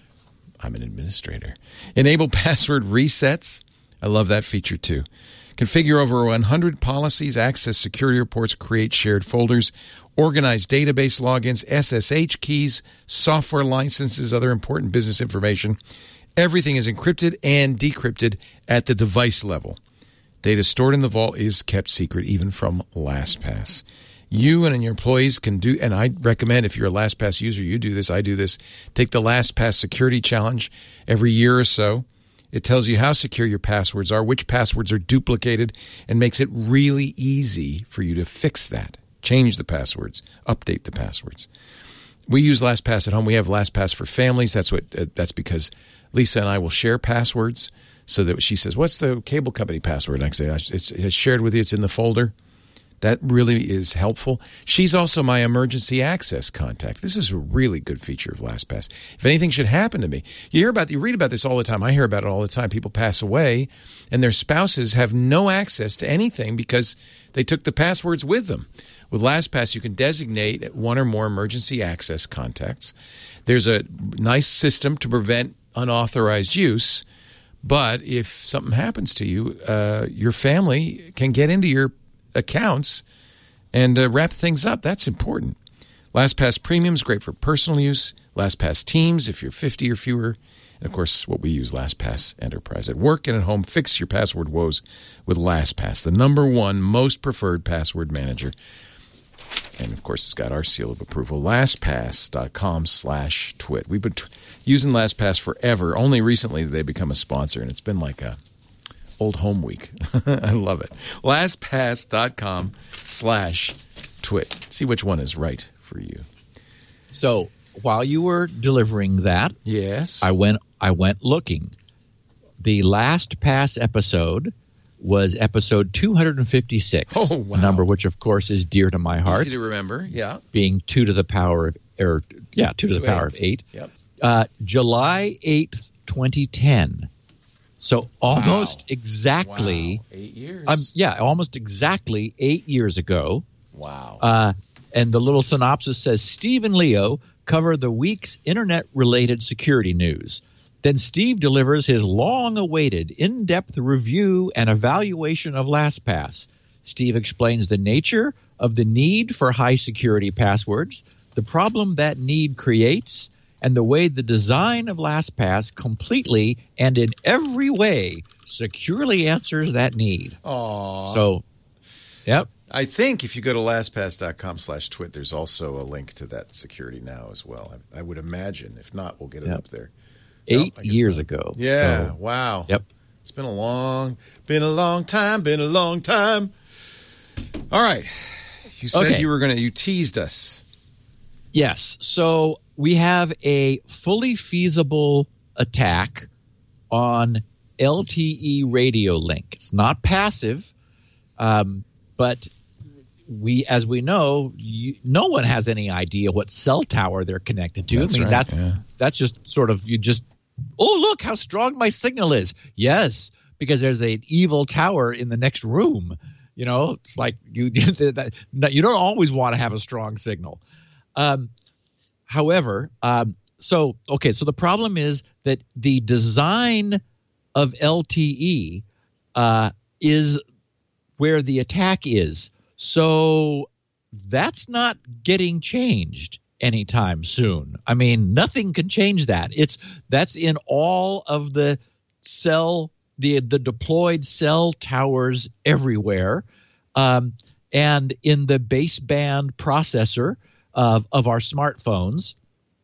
I'm an administrator. Enable password resets. I love that feature too. Configure over one hundred policies, access security reports, create shared folders, organize database logins, S S H keys, software licenses, other important business information. Everything is encrypted and decrypted at the device level. Data stored in the vault is kept secret even from LastPass. You and your employees can do, and I recommend if you're a LastPass user, you do this, I do this, take the LastPass Security Challenge every year or so. It tells you how secure your passwords are, which passwords are duplicated, and makes it really easy for you to fix that. Change the passwords, update the passwords. We use LastPass at home. We have LastPass for families. That's what. Uh, that's because Lisa and I will share passwords so that she says, what's the cable company password? And I say, it's, it's shared with you. It's in the folder. That really is helpful. She's also my emergency access contact. This is a really good feature of LastPass. If anything should happen to me, you hear about, you read about this all the time. I hear about it all the time. People pass away and their spouses have no access to anything because they took the passwords with them. With LastPass, you can designate one or more emergency access contacts. There's a nice system to prevent unauthorized use, but if something happens to you, uh, your family can get into your accounts and uh, wrap things up. That's important. LastPass Premium is great for personal use. LastPass Teams, if you're fifty or fewer. And, of course, what we use, LastPass Enterprise. At work and at home, fix your password woes with LastPass, the number one most preferred password manager. And, of course, it's got our seal of approval, LastPass.com slash twit. We've been t- using LastPass forever. Only recently did they become a sponsor, and it's been like a old home week. I love it. LastPass.com slash twit. twit. See which one is right for you. So while you were delivering that, yes, I went I went looking. The LastPass episode was episode two hundred fifty-six. Oh, wow. A number which, of course, is dear to my heart. Easy to remember, yeah. Being two to the power of, or yeah, two to the Two power eighth. of eight. Yep. Uh, July eighth, twenty ten. So almost Wow. exactly. Wow. Eight years. Um, yeah, almost exactly eight years ago. Wow. Uh, and the little synopsis says, Steve and Leo cover the week's internet-related security news. Then Steve delivers his long-awaited in-depth review and evaluation of LastPass. Steve explains the nature of the need for high-security passwords, the problem that need creates, and the way the design of LastPass completely and in every way securely answers that need. Aww. So, yep. I think if you go to LastPass.com slash twit, there's also a link to that Security Now as well. I, I would imagine. If not, we'll get it Yep. up there. Eight No, I guess years not. ago. Yeah. So, Wow. Yep. It's been a long, been a long time, been a long time. All right. You said Okay. you were going to, you teased us. Yes. So we have a fully feasible attack on L T E Radio Link. It's not passive, um, but we, as we know, you, no one has any idea what cell tower they're connected to. That's I mean, right, that's yeah. that's just sort of you just. Oh, look how strong my signal is. Yes, because there's an evil tower in the next room. You know, it's like you that, you don't always want to have a strong signal. Um, however, um, so okay, so the problem is that the design of L T E uh, is where the attack is. So that's not getting changed anytime soon. I mean, nothing can change that. It's that's in all of the cell, the the deployed cell towers everywhere, um, and in the baseband processor of of our smartphones.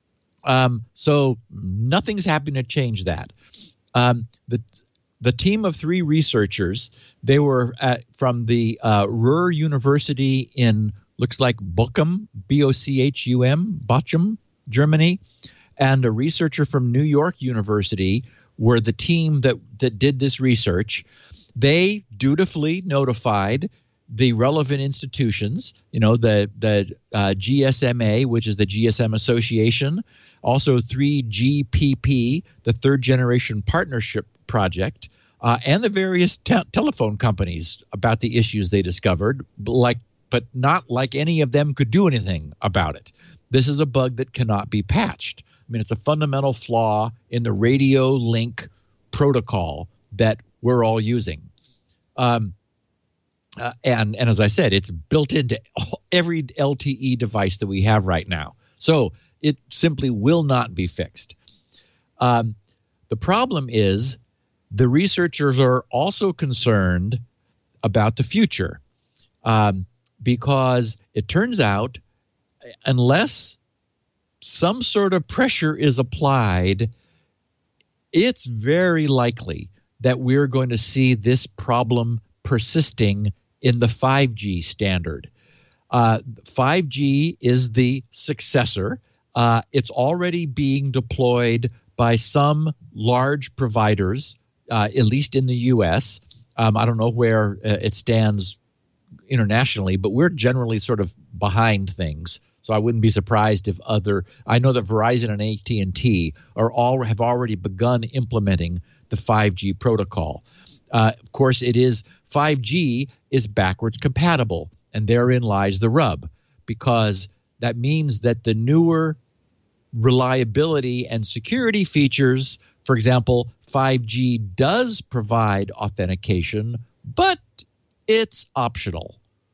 Um, so nothing's happening to change that. Um, the the team of three researchers, they were at, from the uh, Ruhr University in looks like Bochum, B O C H U M, Bochum, Germany, and a researcher from New York University were the team that, that did this research. They dutifully notified the relevant institutions, you know, the, the uh, G S M A, which is the G S M Association, also three G P P, the Third Generation Partnership Project, uh, and the various te- telephone companies about the issues they discovered, like but not like any of them could do anything about it. This is a bug that cannot be patched. I mean, it's a fundamental flaw in the radio link protocol that we're all using. Um, uh, and, and as I said, it's built into every L T E device that we have right now. So it simply will not be fixed. Um, the problem is the researchers are also concerned about the future. Um, Because it turns out, unless some sort of pressure is applied, it's very likely that we're going to see this problem persisting in the five G standard. Uh, five G is the successor. Uh, it's already being deployed by some large providers, uh, at least in the U S. Um, I don't know where uh, it stands internationally, but we're generally sort of behind things. So I wouldn't be surprised if other – I know that Verizon and A T and T are all have already begun implementing the five G protocol. Uh, of course, it is – five G is backwards compatible, and therein lies the rub, because that means that the newer reliability and security features, for example, five G does provide authentication, but it's optional.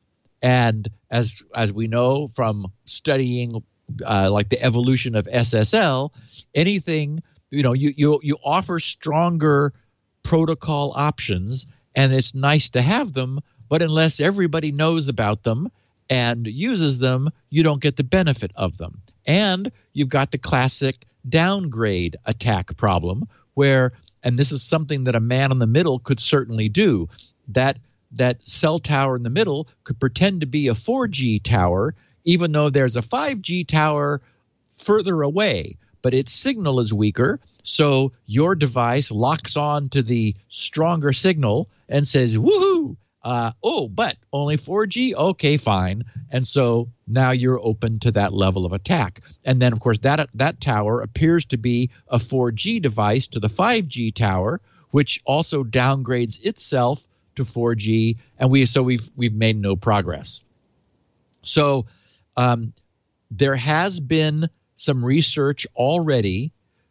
And as as we know from studying uh, like the evolution of S S L, anything, you know, you, you you offer stronger protocol options, and it's nice to have them, but unless everybody knows about them and uses them, you don't get the benefit of them. And you've got the classic downgrade attack problem where, and this is something that a man in the middle could certainly do, that that cell tower in the middle could pretend to be a four G tower, even though there's a five G tower further away, but its signal is weaker. So your device locks on to the stronger signal and says, woohoo, uh, oh, but only four G? Okay, fine. And so now you're open to that level of attack. And then, of course, that that tower appears to be a four G device to the five G tower, which also downgrades itself to four G, and we so we've we've made no progress. So um, there has been some research already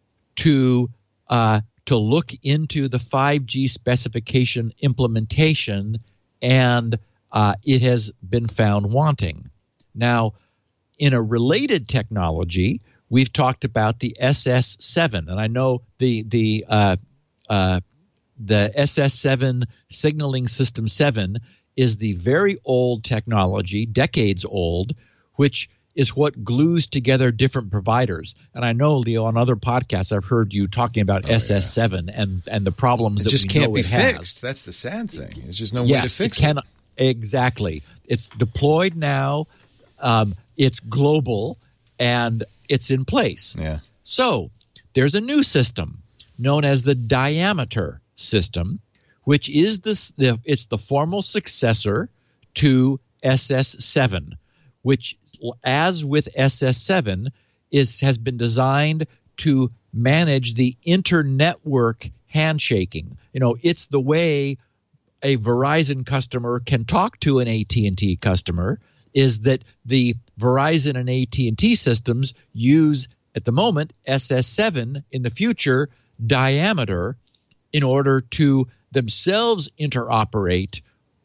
to uh, to look into the five G specification implementation, and uh, it has been found wanting. Now, in a related technology, we've talked about the S S seven, and I know the the uh, uh, the S S seven signaling system seven is the very old technology, decades old, which is what glues together different providers. And I know, Leo, on other podcasts, I've heard you talking about oh, S S seven yeah. and, and the problems it that just we can't know be it fixed. Has. That's the sad thing. There's just no yes, way to fix it. Can, it. Exactly. It's deployed now. Um, it's global, and it's in place. Yeah. So there's a new system known as the Diameter system, which is this, the it's the formal successor to S S seven, which, as with S S seven, is has been designed to manage the internetwork handshaking. You know, it's the way a Verizon customer can talk to an A T and T customer, is that the Verizon and A T and T systems use, at the moment, S S seven, in the future, Diameter, in order to themselves interoperate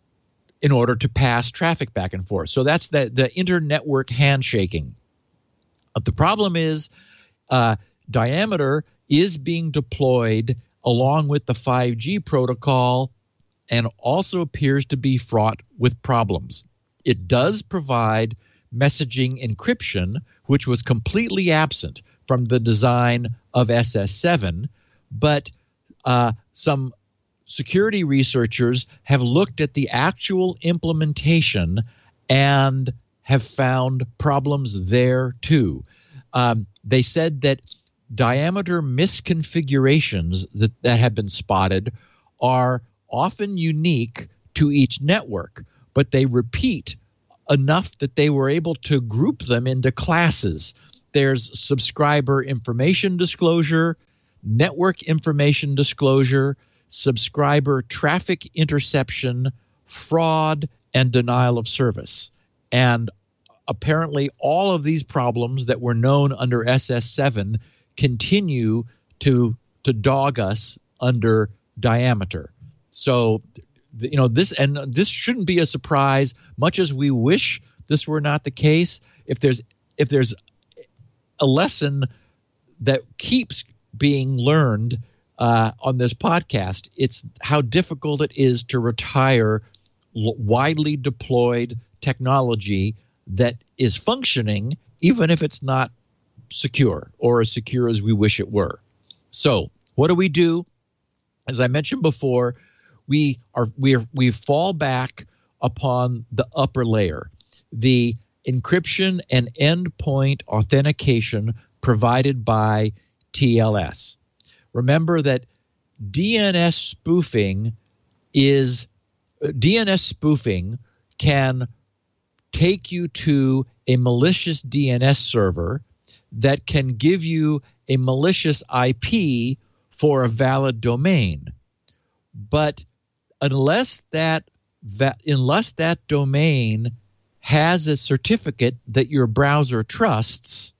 in order to pass traffic back and forth. So that's the, the internetwork handshaking. But the problem is uh, Diameter is being deployed along with the five G protocol and also appears to be fraught with problems. It does provide messaging encryption, which was completely absent from the design of S S seven, but uh, some security researchers have looked at the actual implementation and have found problems there too. Um, they said that Diameter misconfigurations that, that have been spotted are often unique to each network, but they repeat enough that they were able to group them into classes. There's subscriber information disclosure, network information disclosure, subscriber traffic interception, fraud, and denial of service. And apparently all of these problems that were known under S S seven continue to to dog us under Diameter. So, you know, this and this shouldn't be a surprise, much as we wish this were not the case. If there's if there's a lesson that keeps being learned uh, on this podcast, it's how difficult it is to retire l- widely deployed technology that is functioning, even if it's not secure or as secure as we wish it were. So what do we do? As I mentioned before, we are we are, we fall back upon the upper layer, the encryption and endpoint authentication provided by T L S. Remember that D N S spoofing is D N S spoofing can take you to a malicious D N S server that can give you a malicious I P for a valid domain. But unless that va- unless that domain has a certificate that your browser trusts,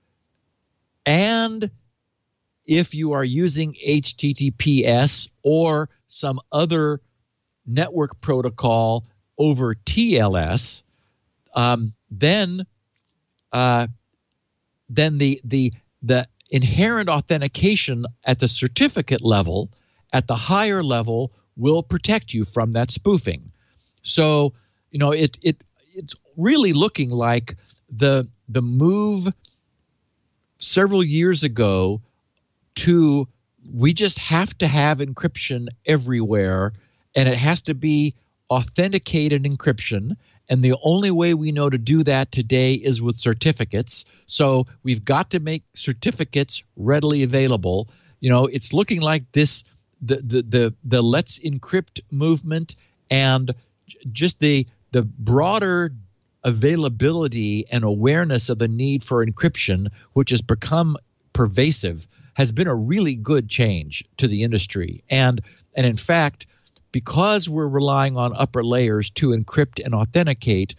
and if you are using H T T P S or some other network protocol over T L S, um, then uh, then the the the inherent authentication at the certificate level, at the higher level, will protect you from that spoofing. So, you know, it it it's really looking like the the move several years ago to we just have to have encryption everywhere, and it has to be authenticated encryption. And the only way we know to do that today is with certificates. So we've got to make certificates readily available. You know, it's looking like this, the the the, the Let's Encrypt movement and just the the broader availability and awareness of the need for encryption, which has become pervasive, has been a really good change to the industry. And and in fact, because we're relying on upper layers to encrypt and authenticate,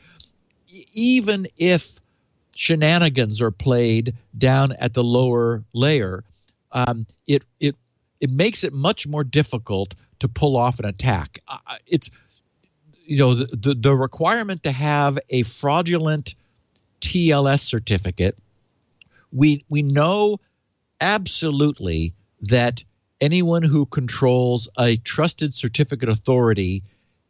even if shenanigans are played down at the lower layer, um, it it it makes it much more difficult to pull off an attack. Uh, it's you know the, the the requirement to have a fraudulent T L S certificate. We we know absolutely that anyone who controls a trusted certificate authority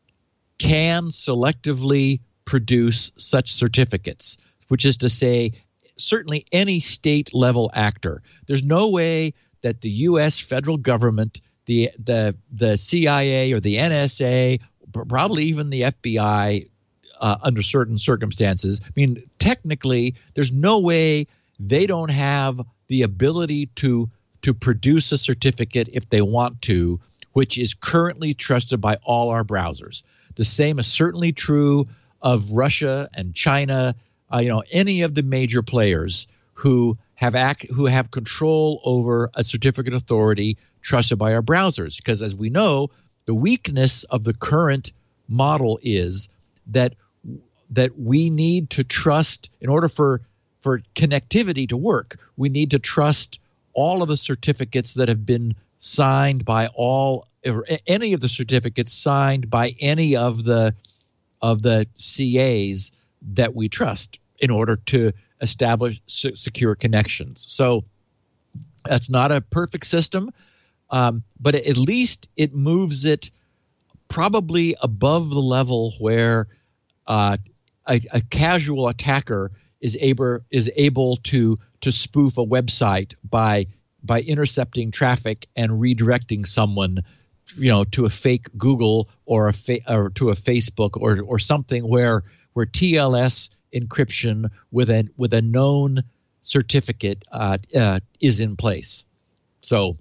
can selectively produce such certificates, which is to say, certainly any state level actor. There's no way that the U S federal government, the the the C I A or the N S A, probably even the F B I, uh, under certain circumstances. I mean, technically, there's no way they don't have the ability to to produce a certificate if they want to, which is currently trusted by all our browsers. The same is certainly true of Russia and China, uh, you know, any of the major players who have act, who have control over a certificate authority trusted by our browsers. Because as we know, the weakness of the current model is that that we need to trust, in order for for connectivity to work, we need to trust all of the certificates that have been signed by all, or any of the certificates signed by any of the of the C As that we trust in order to establish se- secure connections. So that's not a perfect system, um, but at least it moves it probably above the level where uh, a, a casual attacker is able is able to to spoof a website by by intercepting traffic and redirecting someone, you know, to a fake Google or a fa- or to a Facebook or or something where where T L S encryption with a with a known certificate uh, uh, is in place. So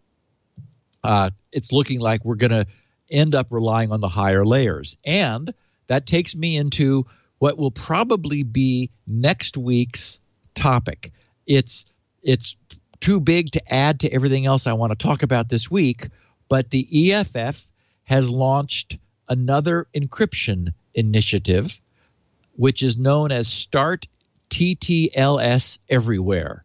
uh, it's looking like we're going to end up relying on the higher layers, and that takes me into what will probably be next week's topic. It's it's too big to add to everything else I want to talk about this week, but the E F F has launched another encryption initiative, which is known as Start T T L S Everywhere.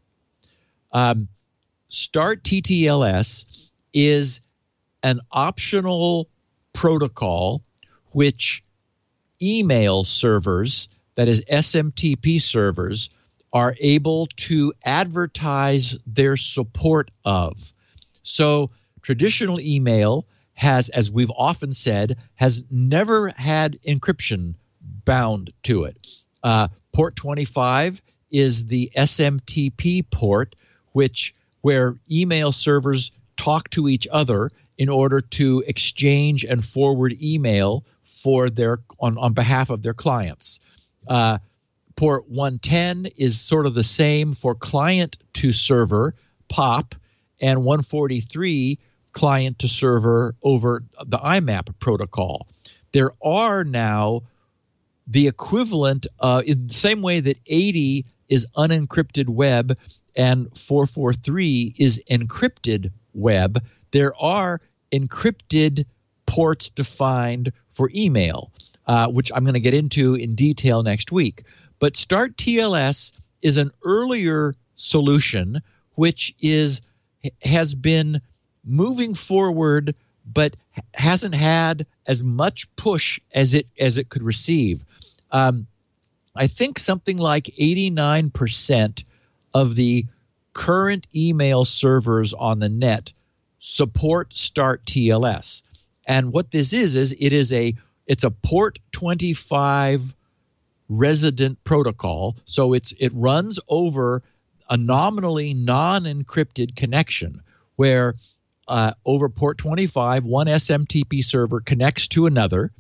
Um, Start T T L S is an optional protocol which email servers, that is S M T P servers, are able to advertise their support of. So traditional email has, as we've often said, has never had encryption bound to it. Uh, port twenty-five is the S M T P port, which where email servers talk to each other in order to exchange and forward email for their on, on behalf of their clients. Uh, port one ten is sort of the same for client to server, P O P, and one forty-three client to server over the I MAP protocol. There are now the equivalent, uh, in the same way that eighty is unencrypted web and four forty-three is encrypted web, there are encrypted ports defined for email, uh, which I'm going to get into in detail next week. But Start T L S is an earlier solution which is has been moving forward but hasn't had as much push as it as it could receive. Um, I think something like eighty-nine percent of the current email servers on the net support Start T L S. And what this is is it is a it's a port twenty-five resident protocol. So it's it runs over a nominally non-encrypted connection where uh, over port twenty-five, one S M T P server connects to another,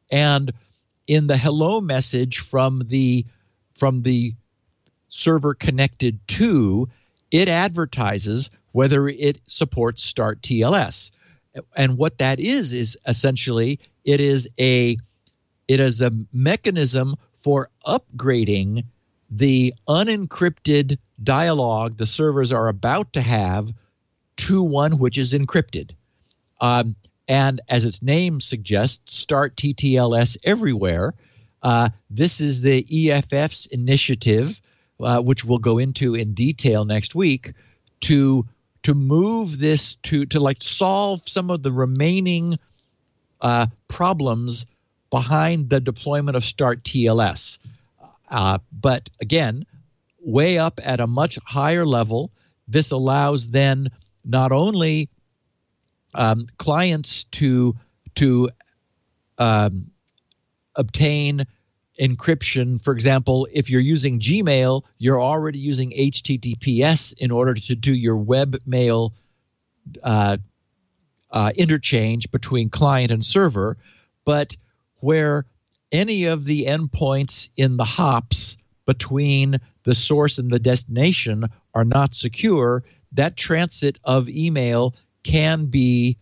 And in the hello message from the from the server connected to, it advertises whether it supports Start T L S. And what that is is essentially it is a it is a mechanism for upgrading the unencrypted dialogue the servers are about to have to one which is encrypted. Um, and as its name suggests, Start T T L S everywhere. Uh, this is the E F F's initiative, uh, which we'll go into in detail next week, to to move this to to like solve some of the remaining uh, problems behind the deployment of Start T L S. Uh, but again, way up at a much higher level, this allows then not only um, clients to to um, obtain encryption. For example, if you're using Gmail, you're already using H T T P S in order to do your webmail uh, uh, interchange between client and server. But where any of the endpoints in the hops between the source and the destination are not secure, that transit of email can be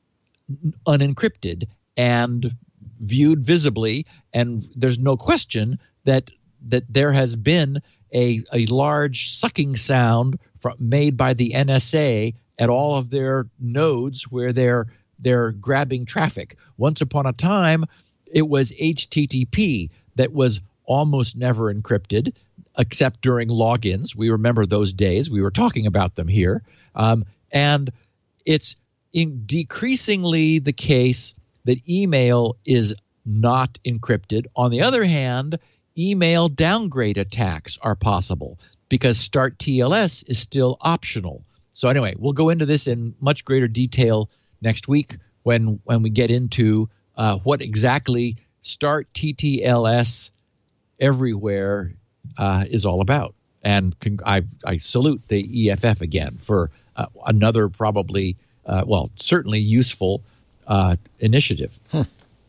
unencrypted and viewed visibly, and there's no question that that there has been a, a large sucking sound from, made by the N S A at all of their nodes where they're they're grabbing traffic. Once upon a time, it was H T T P that was almost never encrypted, except during logins. We remember those days. We were talking about them here. Um, and it's in decreasingly the case that email is not encrypted. On the other hand, email downgrade attacks are possible because Start T L S is still optional. So anyway, we'll go into this in much greater detail next week when when we get into uh, what exactly Start T T L S everywhere uh, is all about. And con- I, I salute the E F F again for uh, another probably, uh, well, certainly useful Uh, initiative. Huh.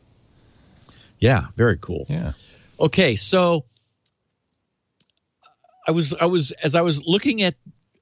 Yeah, very cool. Yeah. Okay, so I was I was as I was looking at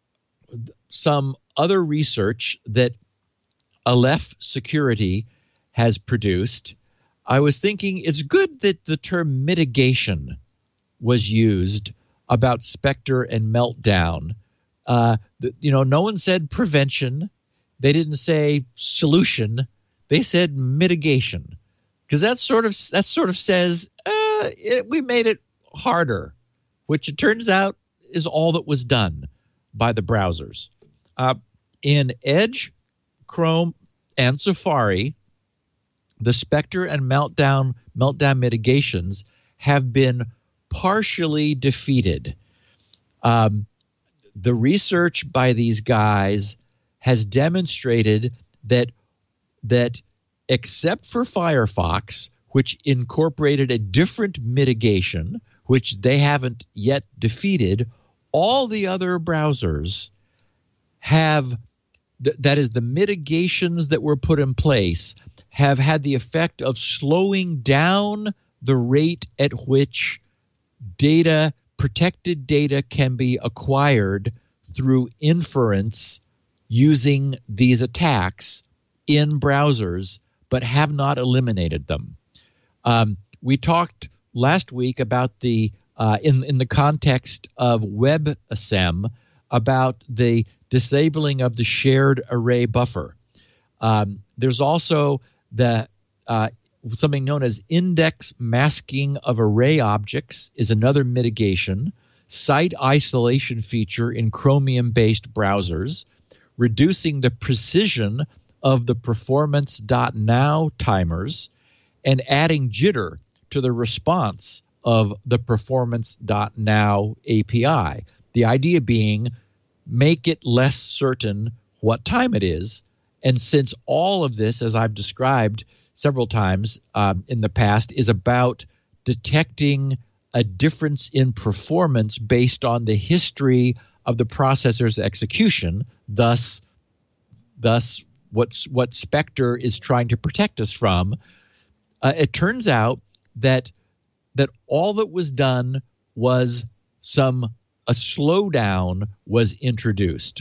some other research that Aleph Security has produced, I was thinking it's good that the term mitigation was used about Spectre and Meltdown. Uh, the, you know, no one said prevention. They didn't say solution. They said mitigation, because that sort of that sort of says uh, it, we made it harder, which it turns out is all that was done by the browsers. Uh, in Edge, Chrome, and Safari, the Spectre and Meltdown meltdown mitigations have been partially defeated. Um, the research by these guys has demonstrated that that except for Firefox, which incorporated a different mitigation, which they haven't yet defeated, all the other browsers have, th- that is, the mitigations that were put in place have had the effect of slowing down the rate at which data, protected data, can be acquired through inference using these attacks in browsers, but have not eliminated them. Um, we talked last week about the uh, in in the context of WebAssem about the disabling of the shared array buffer. Um, there's also the uh, something known as index masking of array objects is another mitigation. Site isolation feature in Chromium-based browsers, reducing the precision of the performance.now timers, and adding jitter to the response of the performance.now A P I. The idea being make it less certain what time it is. And since all of this, as I've described several times um, in the past, is about detecting a difference in performance based on the history of the processor's execution, thus, thus what's what Spectre is trying to protect us from. uh, it turns out that that all that was done was some a slowdown was introduced.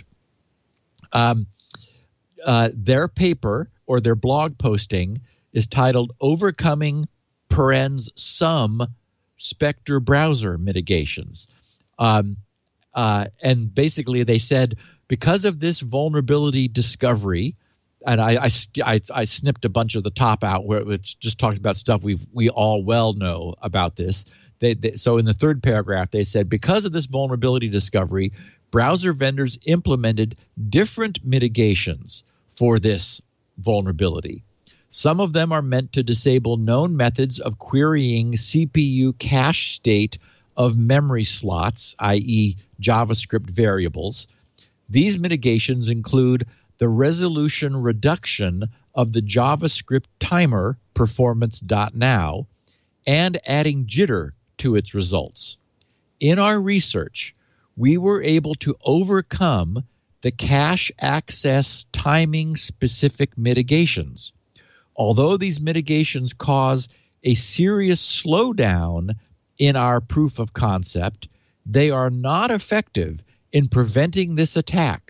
Um, uh, their paper or their blog posting is titled "Overcoming Parens Some Spectre Browser Mitigations," um, uh, and basically they said because of this vulnerability discovery. And I, I, I, I snipped a bunch of the top out where it just talks about stuff we we all well know about this. They, they, so in the third paragraph, they said, because of this vulnerability discovery, browser vendors implemented different mitigations for this vulnerability. Some of them are meant to disable known methods of querying C P U cache state of memory slots, that is JavaScript variables. These mitigations include the resolution reduction of the JavaScript timer performance.now and adding jitter to its results. In our research, we were able to overcome the cache access timing specific mitigations. Although these mitigations cause a serious slowdown in our proof of concept, they are not effective in preventing this attack.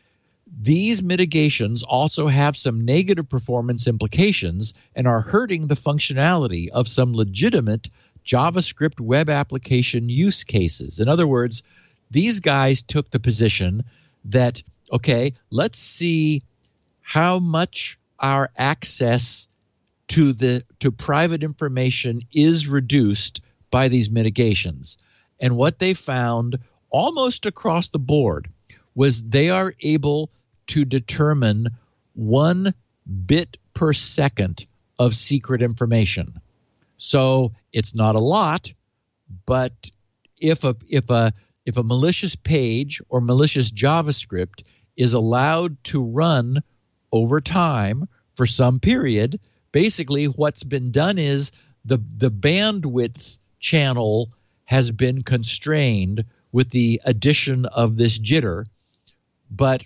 These mitigations also have some negative performance implications and are hurting the functionality of some legitimate JavaScript web application use cases. In other words, these guys took the position that, okay, let's see how much our access to the to private information is reduced by these mitigations. And what they found almost across the board was they are able to determine one bit per second of secret information. So it's not a lot, but if a if a if a malicious page or malicious JavaScript is allowed to run over time for some period, basically what's been done is the the bandwidth channel has been constrained with the addition of this jitter, but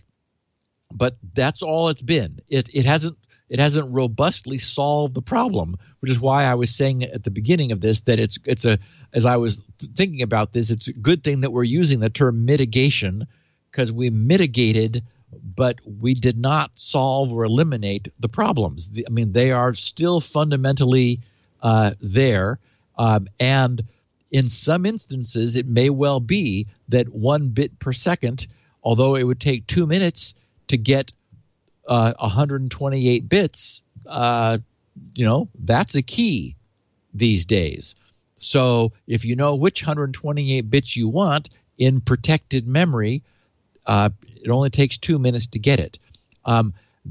But that's all it's been. It it hasn't it hasn't robustly solved the problem, which is why I was saying at the beginning of this that it's it's a as I was thinking about this, it's a good thing that we're using the term mitigation, because we mitigated, but we did not solve or eliminate the problems. The, I mean, they are still fundamentally uh, there, um, and in some instances, it may well be that one bit per second, although it would take two minutes to get uh, one hundred twenty-eight bits, uh, you know, that's a key these days. So if you know which one hundred twenty-eight bits you want in protected memory, uh, it only takes two minutes to get it. Um,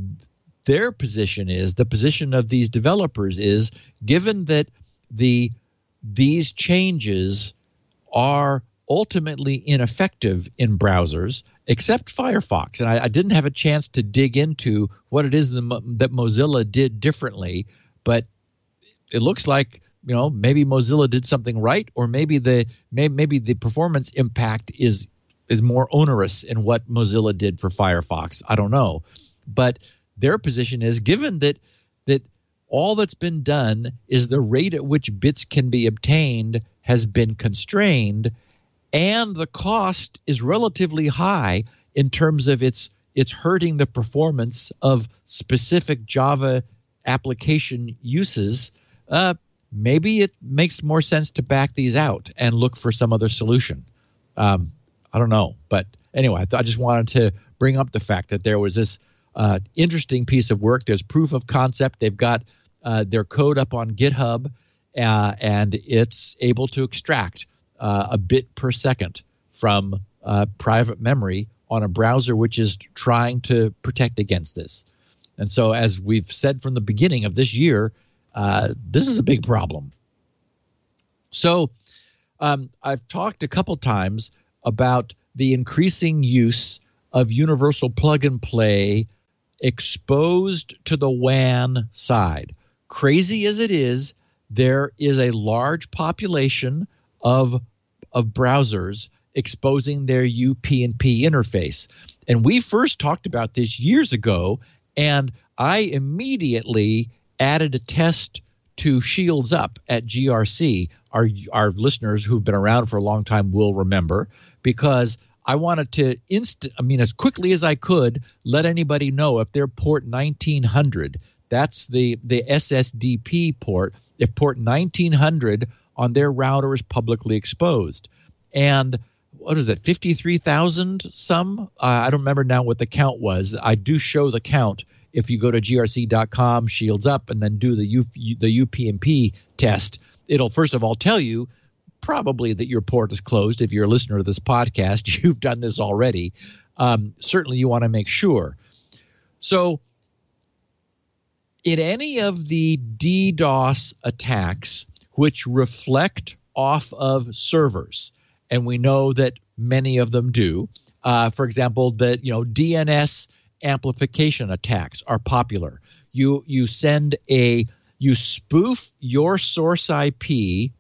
their position is, the position of these developers is, given that the these changes are ultimately ineffective in browsers, except Firefox. And I, I didn't have a chance to dig into what it is that, that Mozilla did differently, but it looks like, you know, maybe Mozilla did something right, or maybe the may, maybe the performance impact is is more onerous in what Mozilla did for Firefox. I don't know, but their position is, given that that all that's been done is the rate at which bits can be obtained has been constrained, and the cost is relatively high in terms of its it's hurting the performance of specific Java application uses. Uh, maybe it makes more sense to back these out and look for some other solution. Um, I don't know, but anyway, I, th- I just wanted to bring up the fact that there was this uh, interesting piece of work. There's proof of concept. They've got uh, their code up on GitHub, uh, and it's able to extract uh, a bit per second from uh, private memory on a browser which is trying to protect against this. And so, as we've said from the beginning of this year, uh, this is a big problem. So um, I've talked a couple times about the increasing use of universal plug and play exposed to the W A N side. Crazy as it is, there is a large population of, of browsers exposing their U P n P interface. And we first talked about this years ago, and I immediately added a test to Shields Up at G R C, our, our listeners who've been around for a long time will remember, because I wanted to instant, I mean, as quickly as I could, let anybody know if their port nineteen hundred, that's the, the S S D P port, if port nineteen hundred on their router is publicly exposed. And what is it, fifty-three thousand some? Uh, I don't remember now what the count was. I do show the count if you go to G R C dot com, Shields Up, and then do the U, the U P n P test. It'll first of all tell you probably that your port is closed. If you're a listener to this podcast, you've done this already. Um, certainly you want to make sure. So in any of the DDoS attacks which reflect off of servers, and we know that many of them do, uh, for example, that you know D N S amplification attacks are popular. You you send a you spoof your source I P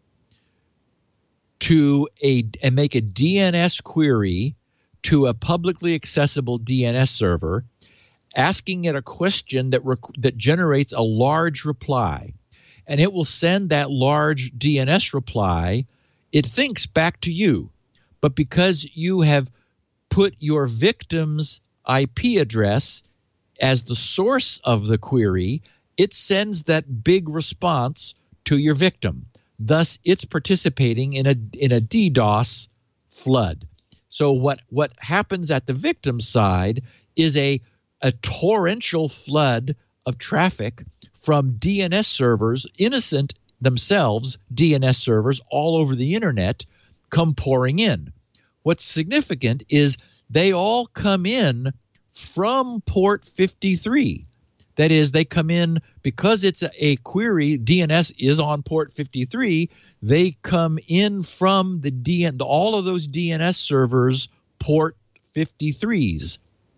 to a and make a D N S query to a publicly accessible D N S server, asking it a question that rec- that generates a large reply, and it will send that large D N S reply. It thinks back to you, but because you have put your victim's I P address as the source of the query, it sends that big response to your victim. Thus, it's participating in a in a DDoS flood. So what, what happens at the victim side is a, a torrential flood of traffic from D N S servers, innocent themselves, D N S servers all over the internet, come pouring in. What's significant is they all come in from port fifty-three. That is, they come in because it's a, a query, D N S is on port fifty-three, they come in from the D N, all of those D N S servers port fifty-threes.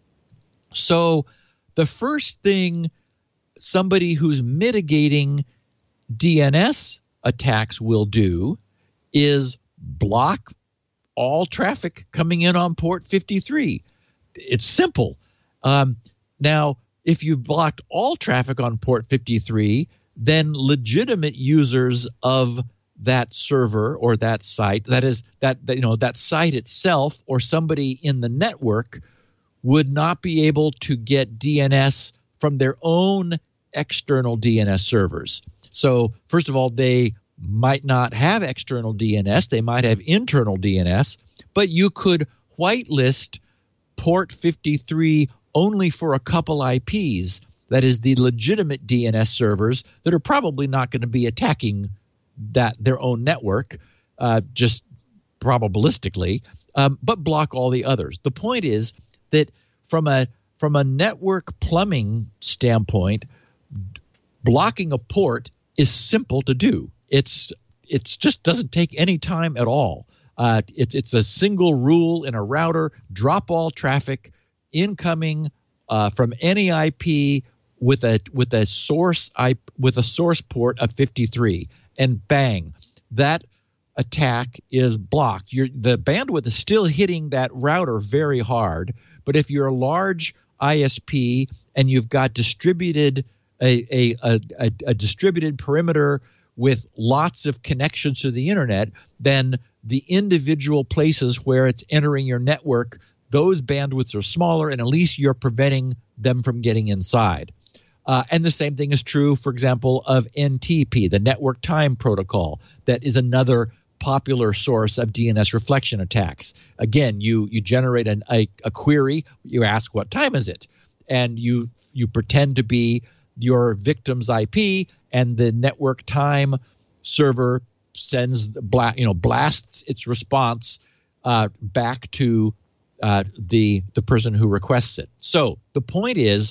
So the first thing somebody who's mitigating D N S attacks will do is block all traffic coming in on port fifty-three. It's simple. Um, now, if you've blocked all traffic on port fifty-three, then legitimate users of that server or that site, that is that, that you know that site itself or somebody in the network, would not be able to get D N S from their own external D N S servers. So first of all, they might not have external D N S. They might have internal D N S, but you could whitelist port fifty-three only for a couple I Ps. That is, the legitimate D N S servers that are probably not going to be attacking that their own network, uh, just probabilistically, um, but block all the others. The point is that from a from a network plumbing standpoint, blocking a port is simple to do. It's it's just doesn't take any time at all. Uh, it's it's a single rule in a router: drop all traffic incoming uh, from any I P with a with a source I with a source port of fifty-three, and bang, that attack is blocked. You're, the bandwidth is still hitting that router very hard, but if you're a large I S P and you've got distributed a a, a, a, a distributed perimeter with lots of connections to the internet, then the individual places where it's entering your network, those bandwidths are smaller, and at least you're preventing them from getting inside. Uh, and the same thing is true, for example, of N T P, the Network Time Protocol. That is another popular source of D N S reflection attacks. Again, you you generate an, a, a query, you ask what time is it, and you you pretend to be your victim's I P, and the Network Time server sends bla- you know blasts its response uh, back to uh, the the person who requests it. So the point is,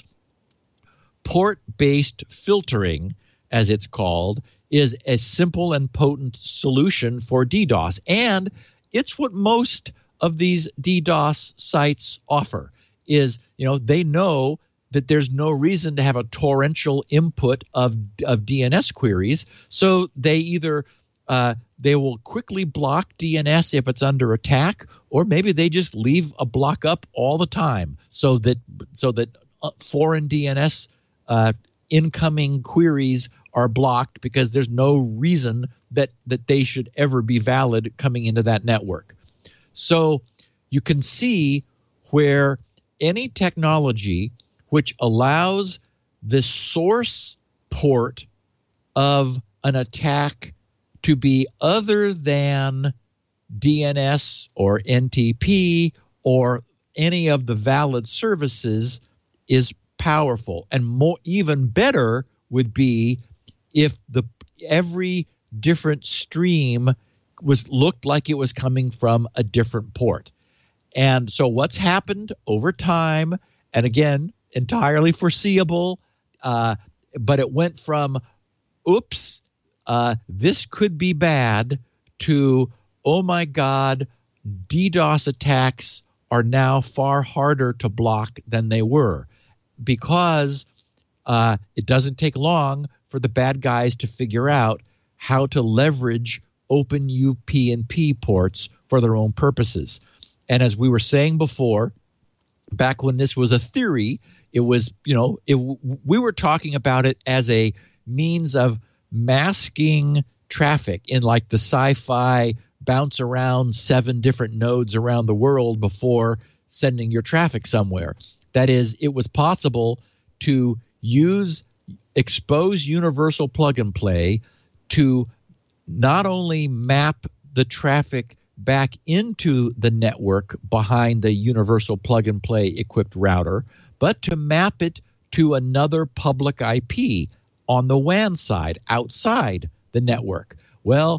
port-based filtering, as it's called, is a simple and potent solution for DDoS, and it's what most of these DDoS sites offer. Is you know they know that there's no reason to have a torrential input of of D N S queries, so they either uh, they will quickly block D N S if it's under attack, or maybe they just leave a block up all the time, so that so that foreign D N S uh, incoming queries are blocked because there's no reason that that they should ever be valid coming into that network. So you can see where any technology which allows the source port of an attack to be other than D N S or N T P or any of the valid services is powerful. And more, even better would be if the every different stream was looked like it was coming from a different port. And so what's happened over time, and again, entirely foreseeable, uh, but it went from, oops, uh, this could be bad, to, oh my God, DDoS attacks are now far harder to block than they were, because uh, it doesn't take long for the bad guys to figure out how to leverage open U P n P ports for their own purposes. And as we were saying before, back when this was a theory, it was, you know, it, we were talking about it as a means of masking traffic in like the sci-fi bounce around seven different nodes around the world before sending your traffic somewhere. That is, it was possible to use expose universal plug and play to not only map the traffic back into the network behind the universal plug and play equipped router, but to map it to another public I P on the W A N side outside the network. Well,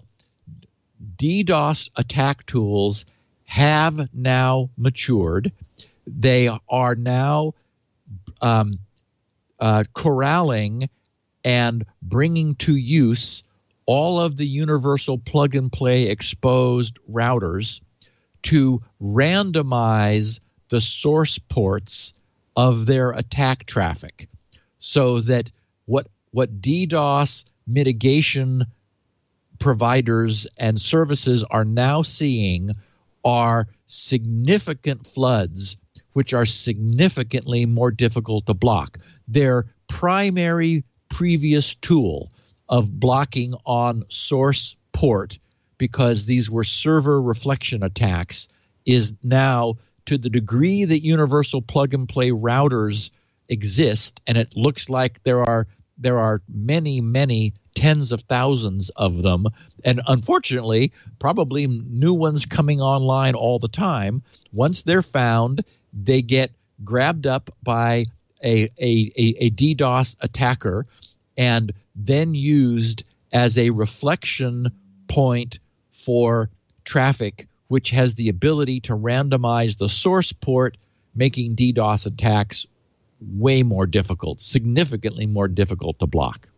DDoS attack tools have now matured. They are now um, uh, corralling and bringing to use all of the universal plug and play exposed routers to randomize the source ports of their attack traffic, so that what what DDoS mitigation providers and services are now seeing are significant floods, which are significantly more difficult to block. Their primary previous tool of blocking on source port, because these were server reflection attacks, is now, to the degree that universal plug and play routers exist, and it looks like there are there are many, many tens of thousands of them, and unfortunately, probably new ones coming online all the time. Once they're found, they get grabbed up by a a, a, a DDoS attacker and then used as a reflection point for traffic, which has the ability to randomize the source port, making DDoS attacks way more difficult, significantly more difficult to block.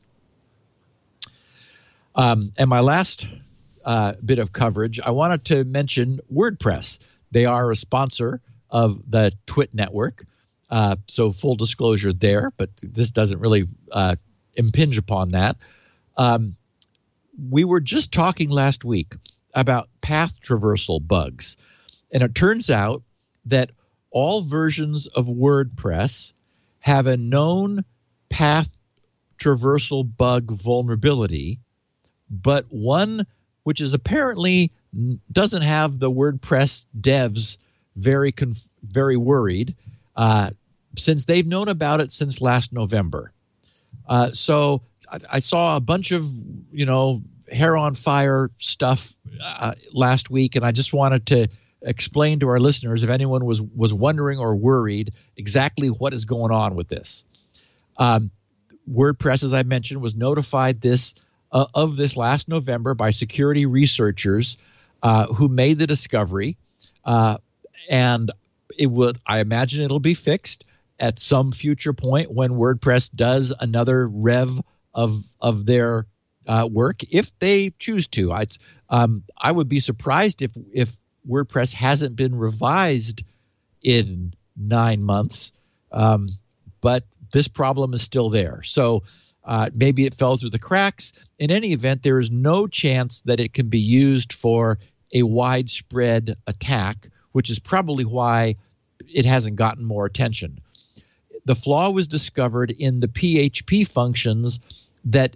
Um, and my last uh, bit of coverage, I wanted to mention WordPress. They are a sponsor of the Twit network, uh, so full disclosure there, but this doesn't really uh, impinge upon that. Um, we were just talking last week about path traversal bugs, and it turns out that all versions of WordPress have a known path traversal bug vulnerability, but one which is apparently doesn't have the WordPress devs very conf- very worried, uh, since they've known about it since last November. Uh, so I, I saw a bunch of, you know, hair on fire stuff uh, last week, and I just wanted to explain to our listeners, if anyone was was wondering or worried, exactly what is going on with this. Um, WordPress, as I mentioned, was notified this uh, of this last November by security researchers uh, who made the discovery, uh, and it would, I imagine, it'll be fixed at some future point when WordPress does another rev of of their uh, work, if they choose to. I'd, um, I would be surprised if if WordPress hasn't been revised in nine months, um, but this problem is still there. So uh, maybe it fell through the cracks. In any event, there is no chance that it can be used for a widespread attack, which is probably why it hasn't gotten more attention. The flaw was discovered in the P H P functions that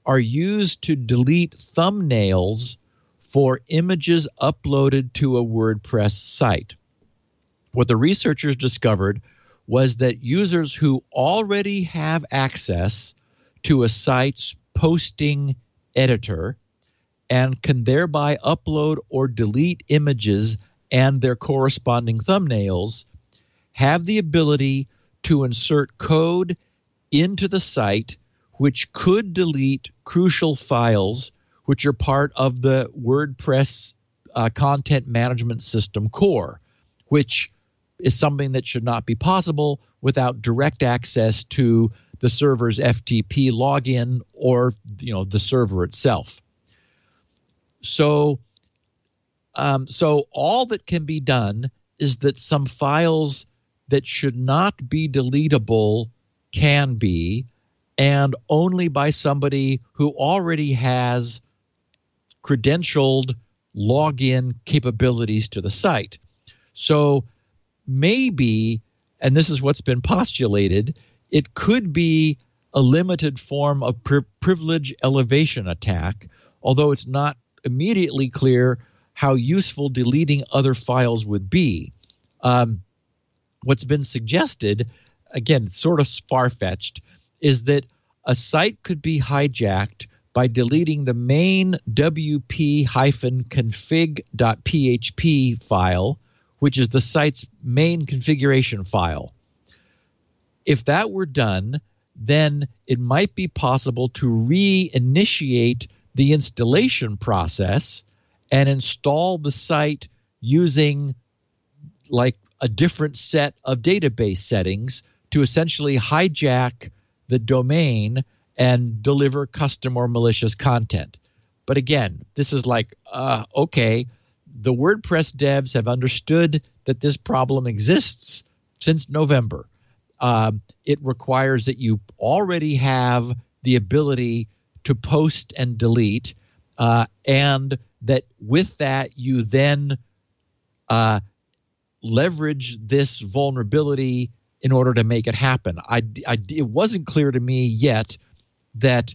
are used to delete thumbnails for images uploaded to a WordPress site. What the researchers discovered was that users who already have access to a site's posting editor and can thereby upload or delete images and their corresponding thumbnails have the ability to insert code into the site which could delete crucial files which are part of the WordPress uh, content management system core, which is something that should not be possible without direct access to the server's F T P login or, you know, the server itself. So, um, so all that can be done is that some files that should not be deletable can be, and only by somebody who already has credentialed login capabilities to the site. So maybe, and this is what's been postulated, it could be a limited form of pri- privilege elevation attack, although it's not immediately clear how useful deleting other files would be. Um, what's been suggested, again, sort of far-fetched, is that a site could be hijacked by deleting the main W P config dot P H P file, which is the site's main configuration file. If that were done, then it might be possible to reinitiate the installation process and install the site using like a different set of database settings to essentially hijack the domain and deliver custom or malicious content. But again, this is like, uh, okay, the WordPress devs have understood that this problem exists since November. Um, it requires that you already have the ability to post and delete, uh, and that with that you then uh, leverage this vulnerability in order to make it happen. I, I, it wasn't clear to me yet that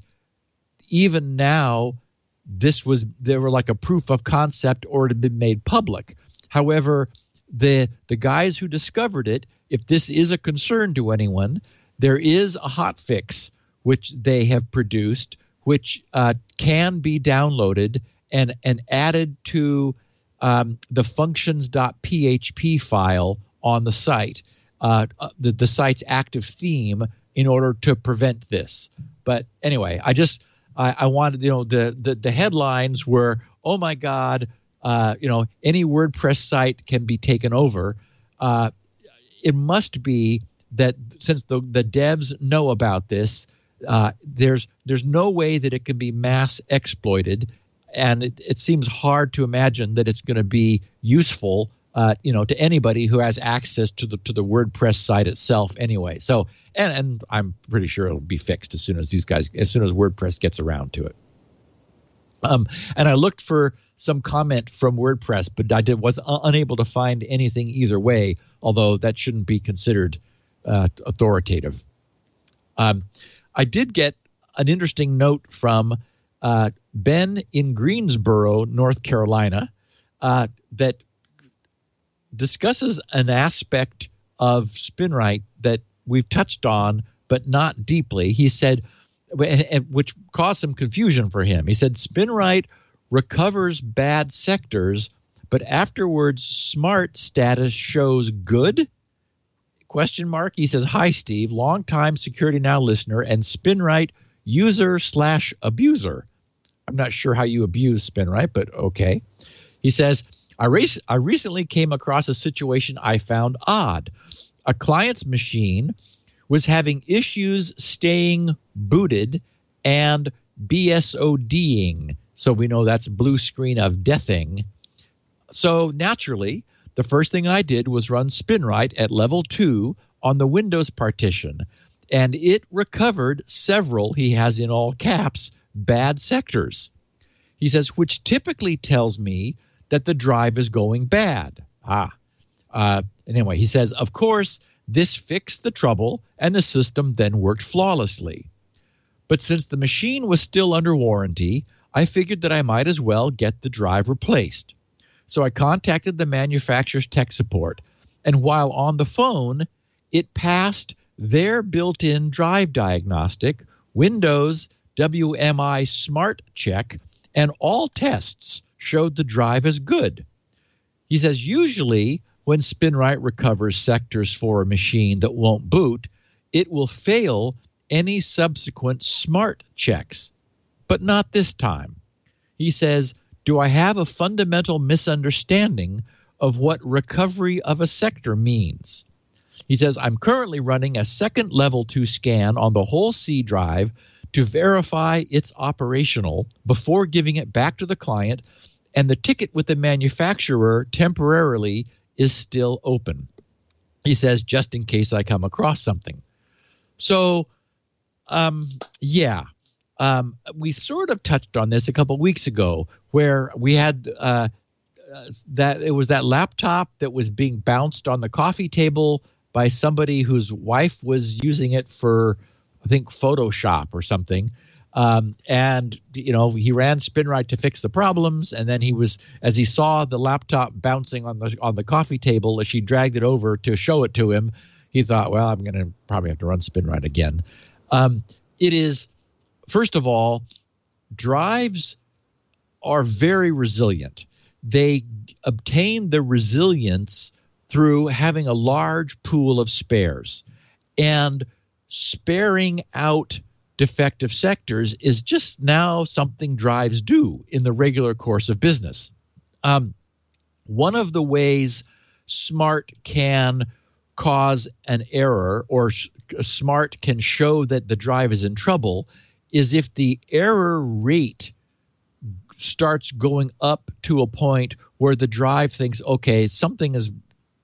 even now this was there were like a proof of concept or it had been made public. However, the the guys who discovered it, if this is a concern to anyone, there is a hot fix which they have produced, which uh, can be downloaded and and added to um, the functions dot P H P file on the site, uh, the the site's active theme, in order to prevent this. But anyway, I just I, I wanted, you know, the, the the headlines were, oh my God, uh, you know, any WordPress site can be taken over. Uh, it must be that since the the devs know about this, uh, there's there's no way that it can be mass exploited, and it, it seems hard to imagine that it's going to be useful, uh, you know, to anybody who has access to the to the WordPress site itself anyway. So, and and I'm pretty sure it'll be fixed as soon as these guys, as soon as WordPress gets around to it. Um, and I looked for some comment from WordPress, but I did was uh, unable to find anything either way. Although that shouldn't be considered uh, authoritative. Um, I did get an interesting note from uh, Ben in Greensboro, North Carolina, uh, that discusses an aspect of SpinRite that we've touched on, but not deeply. He said, which caused some confusion for him. He said, SpinRite recovers bad sectors, but afterwards smart status shows good? Question mark. He says, hi, Steve, longtime Security Now listener and SpinRite user slash abuser. I'm not sure how you abuse SpinRite, but okay. He says, I, race, I recently came across a situation I found odd. A client's machine was having issues staying booted and BSODing. So we know that's blue screen of deathing. So naturally, the first thing I did was run SpinRite at level two on the Windows partition, and it recovered several, he has in all caps, bad sectors. He says, which typically tells me that the drive is going bad. Ah. Uh, anyway, he says, of course, this fixed the trouble, and the system then worked flawlessly. But since the machine was still under warranty, I figured that I might as well get the drive replaced. So I contacted the manufacturer's tech support, and while on the phone, it passed their built-in drive diagnostic, Windows W M I Smart Check, and all tests showed the drive as good. He says usually when SpinRite recovers sectors for a machine that won't boot, it will fail any subsequent smart checks, but not this time. He says, do I have a fundamental misunderstanding of what recovery of a sector means? He says, I'm currently running a second level two scan on the whole C drive to verify it's operational before giving it back to the client, and the ticket with the manufacturer temporarily is still open. He says, just in case I come across something. So, um, yeah, um, we sort of touched on this a couple weeks ago where we had uh, that it was that laptop that was being bounced on the coffee table by somebody whose wife was using it for, I think, Photoshop or something. Um, and, you know, he ran SpinRite to fix the problems. And then he was, as he saw the laptop bouncing on the on the coffee table, as she dragged it over to show it to him, he thought, well, I'm going to probably have to run SpinRite again. Um, it is, first of all, drives are very resilient. They obtain the resilience through having a large pool of spares. And sparing out defective sectors is just now something drives do in the regular course of business. Um, one of the ways Smart can cause an error, or sh- Smart can show that the drive is in trouble, is if the error rate starts going up to a point where the drive thinks, okay, something is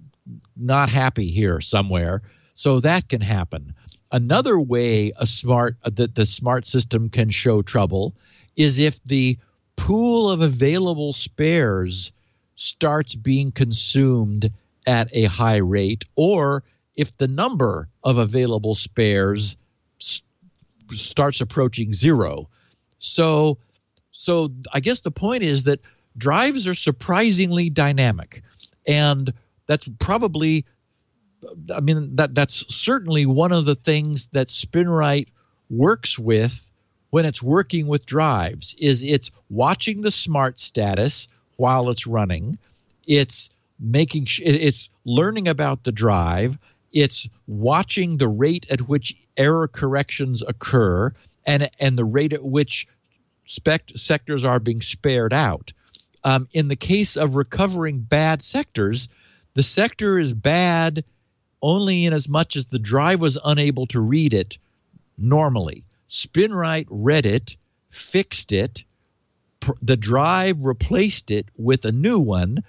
not happy here somewhere. So that can happen. Another way a smart uh, that the smart system can show trouble is if the pool of available spares starts being consumed at a high rate, or if the number of available spares st- starts approaching zero. So, so I guess the point is that drives are surprisingly dynamic, and that's probably I mean, that that's certainly one of the things that SpinRite works with when it's working with drives, is it's watching the smart status while it's running. It's making sh- it's learning about the drive. It's watching the rate at which error corrections occur and, and the rate at which spec- sectors are being spared out. Um, in the case of recovering bad sectors, the sector is bad only in as much as the drive was unable to read it normally. SpinRite read it, fixed it, pr- the drive replaced it with a new one,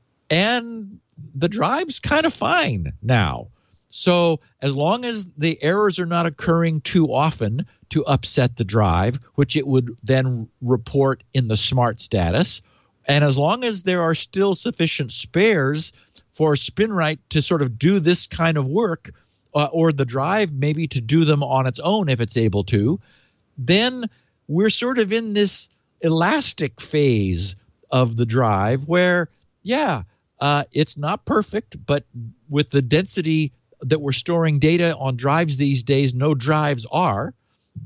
and the drive's kind of fine now. So as long as the errors are not occurring too often to upset the drive, which it would then report in the smart status, and as long as there are still sufficient spares for SpinRite to sort of do this kind of work, uh, or the drive maybe to do them on its own if it's able to, then we're sort of in this elastic phase of the drive where, yeah, uh, it's not perfect, but with the density that we're storing data on drives these days, no drives are.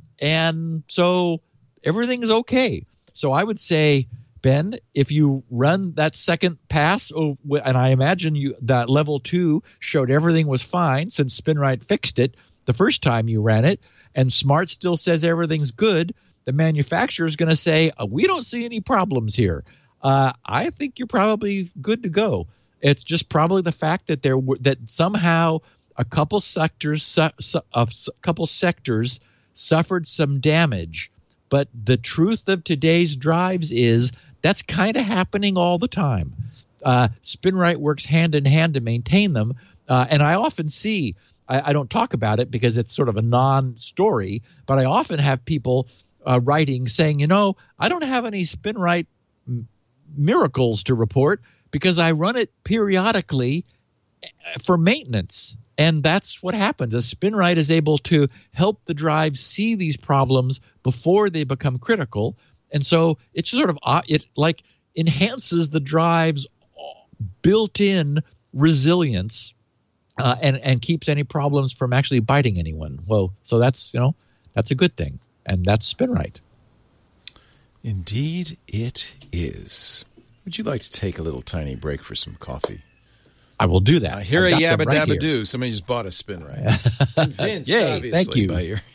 And so everything's okay. So I would say, Ben, if you run that second pass, oh, and I imagine you that level two showed everything was fine since SpinRite fixed it the first time you ran it, and Smart still says everything's good, the manufacturer is going to say, oh, we don't see any problems here. Uh, I think you're probably good to go. It's just probably the fact that there were that somehow a couple sectors, su- su- of a couple sectors suffered some damage. But the truth of today's drives is that's kind of happening all the time. Uh, SpinRite works hand in hand to maintain them. Uh, and I often see, I, I don't talk about it because it's sort of a non-story, but I often have people uh, writing saying, you know, I don't have any SpinRite m- miracles to report because I run it periodically for maintenance. And that's what happens. A SpinRite is able to help the drive see these problems before they become critical. And so it's sort of uh, it like enhances the drive's built-in resilience uh, and and keeps any problems from actually biting anyone. Well, so that's you know that's a good thing, and that's SpinRite. Indeed, it is. Would you like to take a little tiny break for some coffee? I will do that. I hear I've a got yabba them right dabba here. do. Somebody just bought a SpinRite. Convinced, Yay, obviously, thank you. By your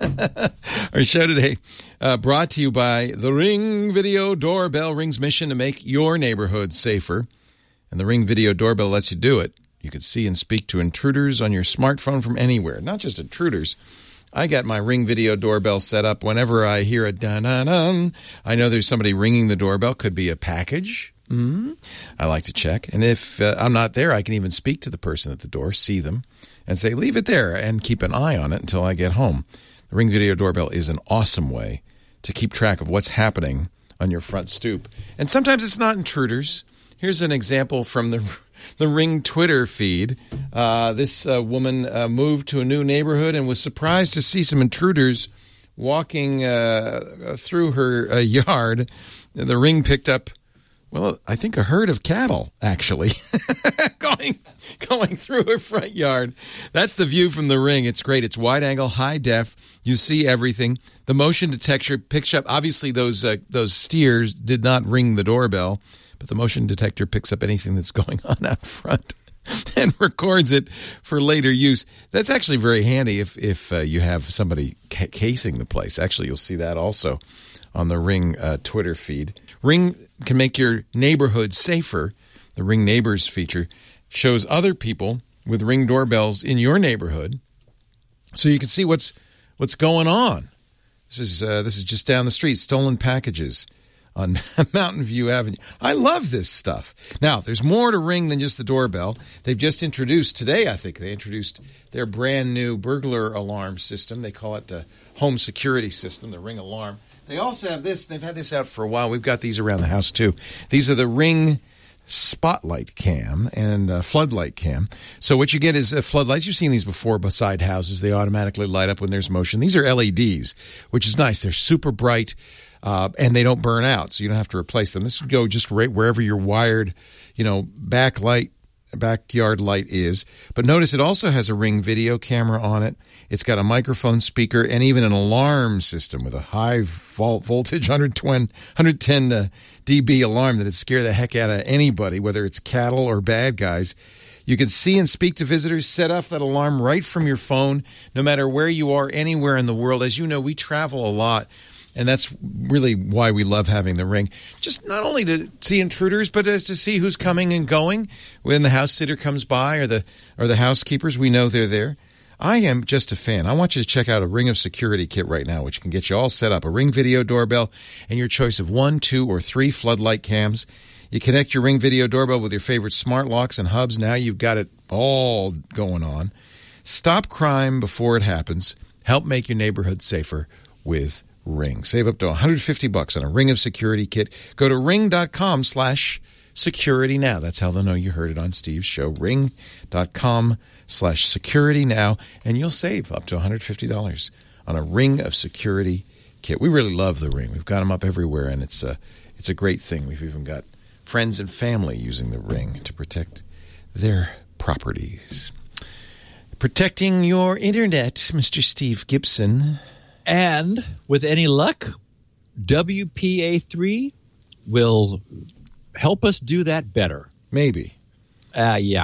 Our show today uh, brought to you by the Ring Video Doorbell. Ring's mission to make your neighborhood safer. And the Ring Video Doorbell lets you do it. You can see and speak to intruders on your smartphone from anywhere. Not just intruders. I got my Ring Video Doorbell set up. Whenever I hear a dun-dun-dun, I know there's somebody ringing the doorbell. Could be a package. Mm-hmm. I like to check. And if uh, I'm not there, I can even speak to the person at the door, see them, and say, leave it there, and keep an eye on it until I get home. The Ring Video Doorbell is an awesome way to keep track of what's happening on your front stoop. And sometimes it's not intruders. Here's an example from the the Ring Twitter feed. Uh, this uh, woman uh, moved to a new neighborhood and was surprised to see some intruders walking uh, through her uh, yard. The Ring picked up, well, I think a herd of cattle, actually, going going through her front yard. That's the view from the Ring. It's great. It's wide angle, high def. You see everything. The motion detector picks up. Obviously, those uh, those steers did not ring the doorbell, but the motion detector picks up anything that's going on out front and records it for later use. That's actually very handy if if uh, you have somebody ca- casing the place. Actually, you'll see that also on the Ring uh, Twitter feed. Ring can make your neighborhood safer. The Ring Neighbors feature shows other people with Ring doorbells in your neighborhood, so you can see what's what's going on. This is uh, this is just down the street. Stolen packages on Mountain View Avenue. I love this stuff. Now, there's more to Ring than just the doorbell. They've just introduced today. I think they introduced their brand new burglar alarm system. They call it the home security system, the Ring Alarm. They also have this. They've had this out for a while. We've got these around the house, too. These are the Ring Spotlight Cam and uh, Floodlight Cam. So what you get is uh, floodlights. You've seen these before beside houses. They automatically light up when there's motion. These are L E Ds, which is nice. They're super bright, uh, and they don't burn out, so you don't have to replace them. This would go just right wherever your wired, you know, backlight, backyard light is. But notice it also has a Ring video camera on it. It's got a microphone speaker and even an alarm system with a high vol- voltage one hundred ten uh, decibel alarm that'd scare the heck out of anybody, whether it's cattle or bad guys. You can see and speak to visitors, set off that alarm right from your phone, no matter where you are, anywhere in the world. As you know, we travel a lot, and that's really why we love having the Ring. Just not only to see intruders, but as to see who's coming and going. When the house sitter comes by or the or the housekeepers, we know they're there. I am just a fan. I want you to check out a Ring of Security kit right now, which can get you all set up. A Ring Video Doorbell and your choice of one, two, or three floodlight cams. You connect your Ring Video Doorbell with your favorite smart locks and hubs. Now you've got it all going on. Stop crime before it happens. Help make your neighborhood safer with Ring. Save up to one hundred fifty bucks on a Ring of Security kit. Go to ring.com slash security now. That's how they'll know you heard it on Steve's show. Ring.com slash security now, and you'll save up to one hundred fifty dollars on a Ring of Security kit. We really love the Ring. We've got them up everywhere, and it's a, it's a great thing. We've even got friends and family using the Ring to protect their properties. Protecting your internet, Mister Steve Gibson. And with any luck, W P A three will help us do that better. Maybe. Uh, yeah.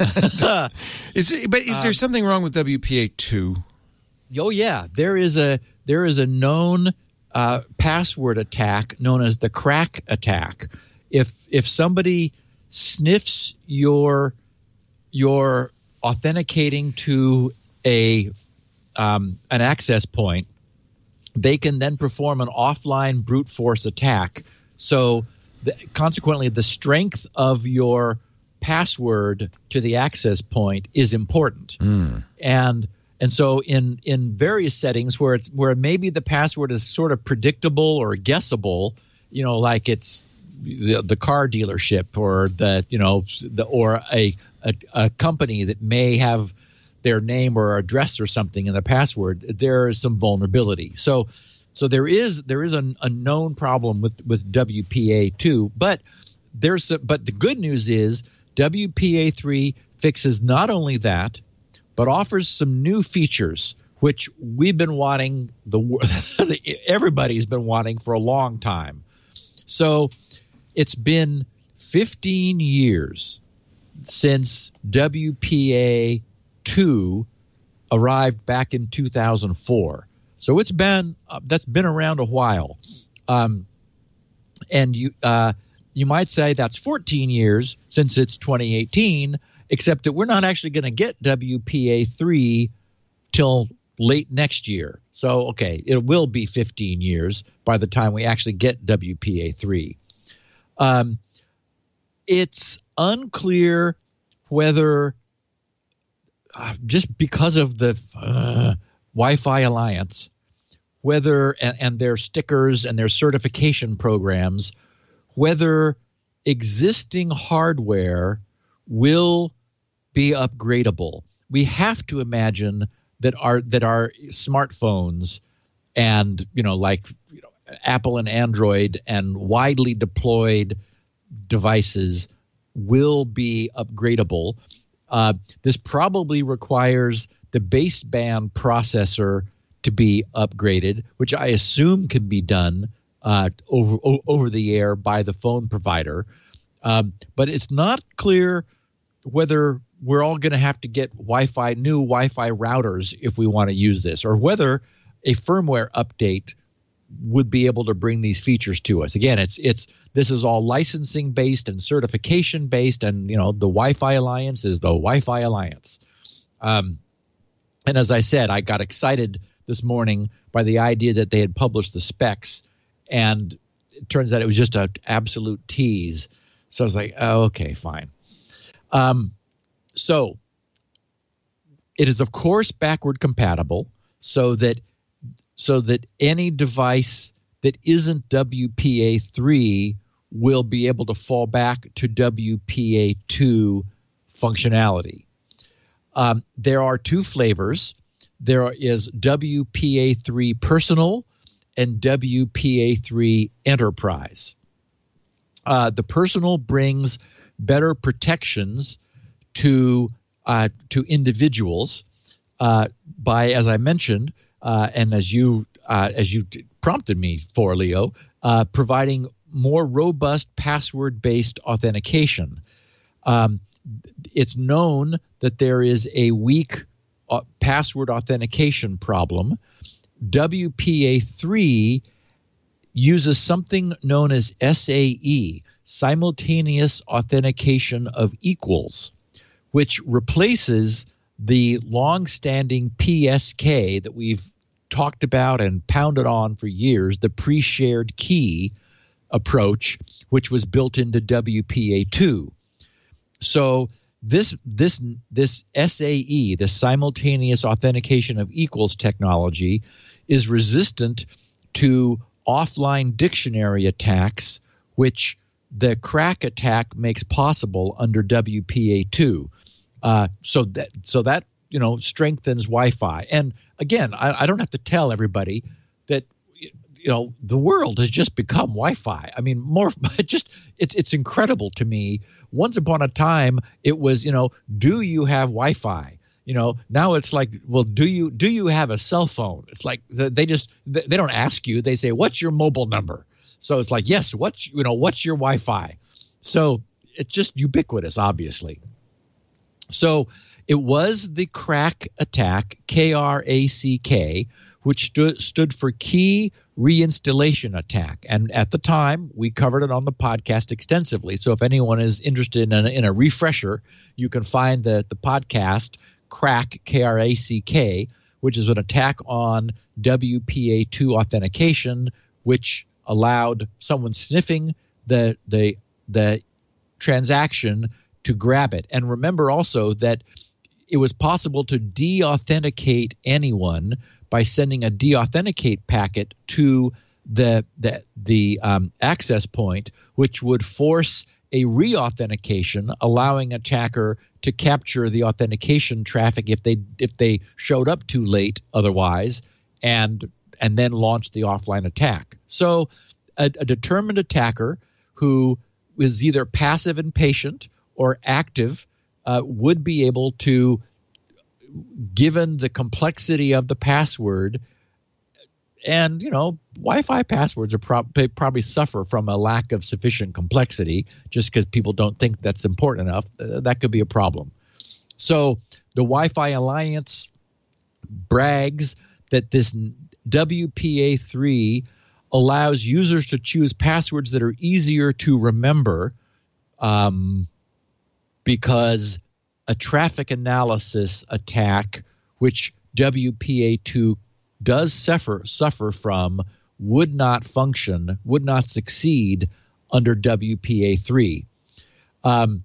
is it, but is there um, something wrong with W P A two? Oh, yeah. There is a there is a known uh, password attack known as the crack attack. If if somebody sniffs your your authenticating to a um, an access point, they can then perform an offline brute force attack. So the, consequently, the strength of your password to the access point is important. Mm. And and so in in various settings where it's where maybe the password is sort of predictable or guessable, you know, like it's the, the car dealership or the you know the or a, a a company that may have their name or address or something in the password, there is some vulnerability. So, so there is there is a, a known problem with with W P A two, but there's a, but the good news is W P A three fixes not only that, but offers some new features which we've been wanting, the everybody's been wanting for a long time. So it's been fifteen years since W P A two arrived back in two thousand four. So it's been uh, that's been around a while. Um, and you uh, you might say that's fourteen years since it's twenty eighteen, except that we're not actually going to get W P A three till late next year. So, okay, it will be fifteen years by the time we actually get W P A three. Um, it's unclear whether, uh, just because of the uh, Wi-Fi Alliance, whether and, and their stickers and their certification programs, whether existing hardware will be upgradable. We have to imagine that our that our smartphones and, you know, like you know, Apple and Android and widely deployed devices will be upgradable. Uh, this probably requires the baseband processor to be upgraded, which I assume can be done uh, over o- over the air by the phone provider. Um, but it's not clear whether we're all going to have to get Wi-Fi, new Wi-Fi routers if we want to use this, or whether a firmware update would be able to bring these features to us. Again, it's it's this is all licensing based and certification based, and you know the Wi-Fi Alliance is the Wi-Fi Alliance. Um, and as I said, I got excited this morning by the idea that they had published the specs, and it turns out it was just an absolute tease. So I was like, oh, okay, fine. Um, so it is, of course, backward compatible, so that so that any device that isn't W P A three will be able to fall back to W P A two functionality. Um, there are two flavors. There is W P A three Personal and W P A three Enterprise. Uh, the Personal brings better protections to uh, to individuals uh, by, as I mentioned, uh, and as you uh, as you prompted me for, Leo, uh, providing more robust password-based authentication. Um, it's known that there is a weak uh, password authentication problem. W P A three uses something known as S A E, Simultaneous Authentication of Equals, which replaces the long-standing P S K that we've talked about and pounded on for years, the pre-shared key approach, which was built into W P A two. So this this this S A E, the Simultaneous Authentication of Equals technology, is resistant to offline dictionary attacks, which the crack attack makes possible under W P A two. Uh, so that so that you know strengthens Wi-Fi. And again, I, I don't have to tell everybody that you know the world has just become Wi-Fi. I mean, more just it's it's incredible to me. Once upon a time, it was you know, do you have Wi-Fi? You know, now it's like, well, do you do you have a cell phone? It's like they just they don't ask you. They say, what's your mobile number? So it's like, yes, what's you know what's your Wi-Fi? So it's just ubiquitous, obviously. So it was the crack attack, K R A C K, which stood stood for Key Reinstallation Attack. And at the time, we covered it on the podcast extensively. So if anyone is interested in a, in a refresher, you can find the, the podcast, Crack, K R A C K, which is an attack on W P A two authentication, which allowed someone sniffing the the the transaction to grab it. And remember also that it was possible to de-authenticate anyone by sending a de-authenticate packet to the the the um, access point, which would force a re-authentication, allowing attacker to capture the authentication traffic if they if they showed up too late otherwise, and and then launch the offline attack. So a, a determined attacker who is either passive and patient or active uh, would be able to, given the complexity of the password, and, you know, Wi-Fi passwords are prob- they probably suffer from a lack of sufficient complexity just because people don't think that's important enough. Uh, that could be a problem. So the Wi-Fi Alliance brags that this W P A three allows users to choose passwords that are easier to remember um, because a traffic analysis attack, which W P A two does suffer suffer from, would not function, would not succeed under W P A three. Um,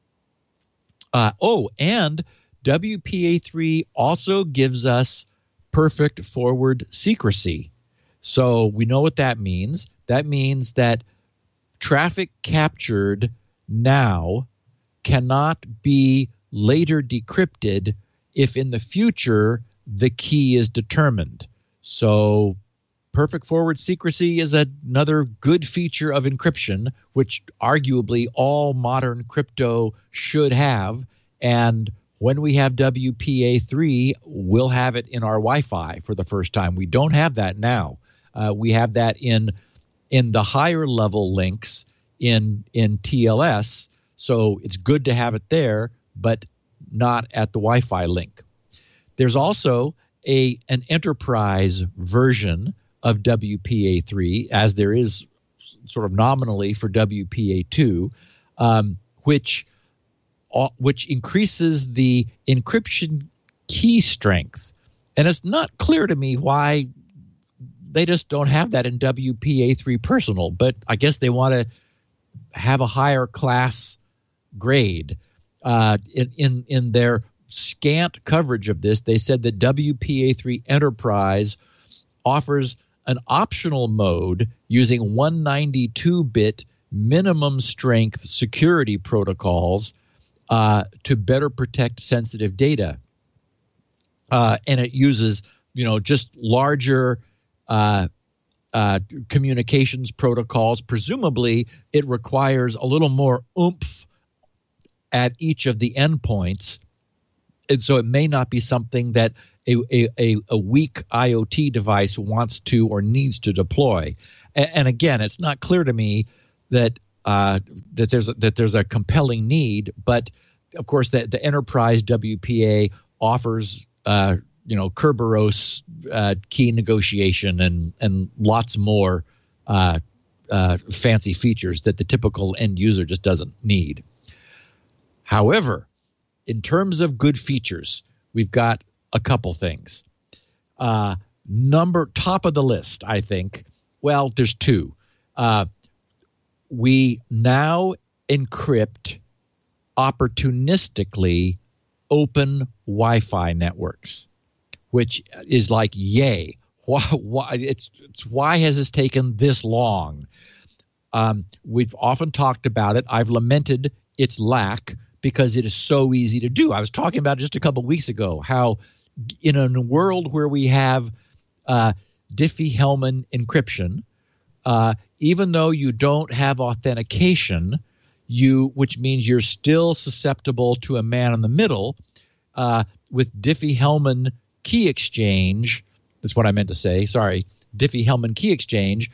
uh, oh, and W P A three also gives us perfect forward secrecy. So we know what that means. That means that traffic captured now cannot be later decrypted if in the future the key is determined. So perfect forward secrecy is another good feature of encryption, which arguably all modern crypto should have. And when we have W P A three, we'll have it in our Wi-Fi for the first time. We don't have that now. Uh, we have that in in the higher level links in in T L S. So it's good to have it there, but not at the Wi-Fi link. There's also a an enterprise version of W P A three, as there is sort of nominally for W P A two, um, which uh, which increases the encryption key strength. And it's not clear to me why they just don't have that in W P A three Personal, but I guess they want to have a higher class grade. Uh, in, in, in their scant coverage of this, they said that W P A three Enterprise offers an optional mode using one ninety-two bit minimum strength security protocols uh, to better protect sensitive data. Uh, and it uses, you know, just larger uh, uh, communications protocols. Presumably, it requires a little more oomph at each of the endpoints. And so it may not be something that a, a, a weak IoT device wants to or needs to deploy. And, and again, it's not clear to me that uh, that there's a, that there's a compelling need. But of course, the, the enterprise W P A offers uh, you know Kerberos uh, key negotiation and and lots more uh, uh, fancy features that the typical end user just doesn't need. However, in terms of good features, we've got a couple things. Uh, number top of the list, I think. Well, there's two. Uh, we now encrypt opportunistically open Wi-Fi networks, which is like, yay. Why? Why? It's, it's why has this taken this long? Um, we've often talked about it. I've lamented its lack because it is so easy to do. I was talking about it just a couple of weeks ago, how in a world where we have uh, Diffie-Hellman encryption, uh, even though you don't have authentication, you which means you're still susceptible to a man in the middle, uh, with Diffie-Hellman key exchange, that's what I meant to say, sorry, Diffie-Hellman key exchange,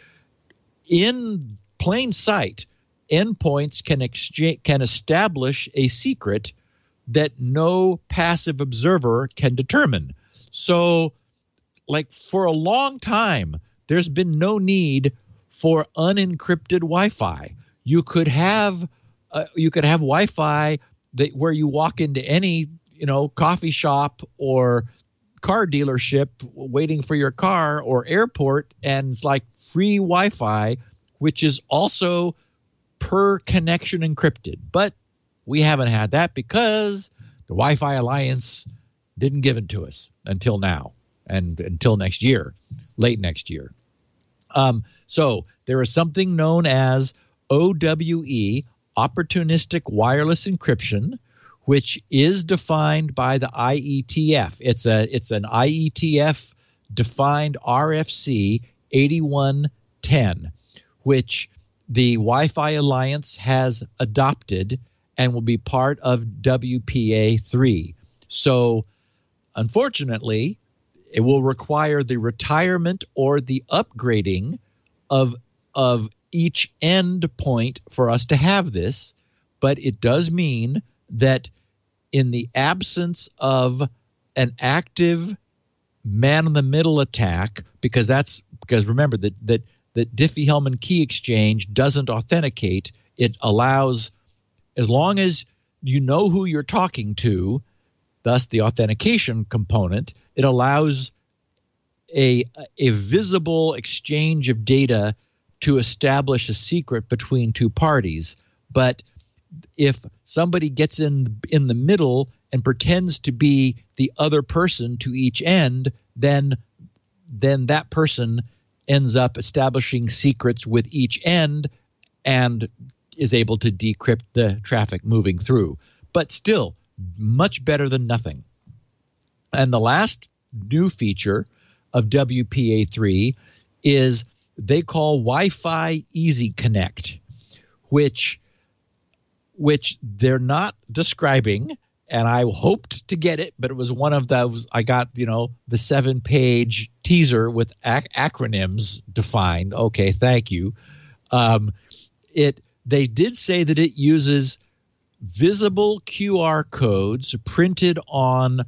in plain sight, endpoints can exchange, can establish a secret that no passive observer can determine. So, like for a long time, there's been no need for unencrypted Wi-Fi. You could have uh, you could have Wi-Fi that where you walk into any you know coffee shop or car dealership waiting for your car or airport, and it's like free Wi-Fi, which is also per connection encrypted. But we haven't had that because the Wi-Fi Alliance didn't give it to us until now and until next year, late next year. Um, so there is something known as O W E, opportunistic wireless encryption, which is defined by the I E T F. It's a it's an I E T F defined R F C eighty-one ten, which the Wi-Fi Alliance has adopted and will be part of W P A three. So, unfortunately, it will require the retirement or the upgrading of of each end point for us to have this, but it does mean that in the absence of an active man-in-the-middle attack, because that's because remember that that that Diffie-Hellman key exchange doesn't authenticate. It allows, as long as you know who you're talking to, thus the authentication component, it allows a a visible exchange of data to establish a secret between two parties. But if somebody gets in in the middle and pretends to be the other person to each end, then then that person ends up establishing secrets with each end and is able to decrypt the traffic moving through. But still, much better than nothing. And the last new feature of W P A three is they call Wi-Fi Easy Connect, which which they're not describing, and I hoped to get it, but it was one of those, I got, you know, the seven-page teaser with ac- acronyms defined. Okay, thank you. Um, it they did say that it uses visible Q R codes printed on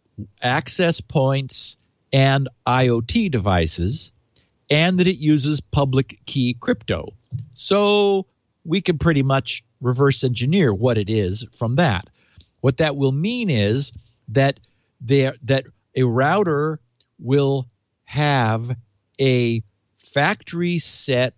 access points and IoT devices, and that it uses public key crypto. So we can pretty much reverse engineer what it is from that. What that will mean is that there that a router will have a factory set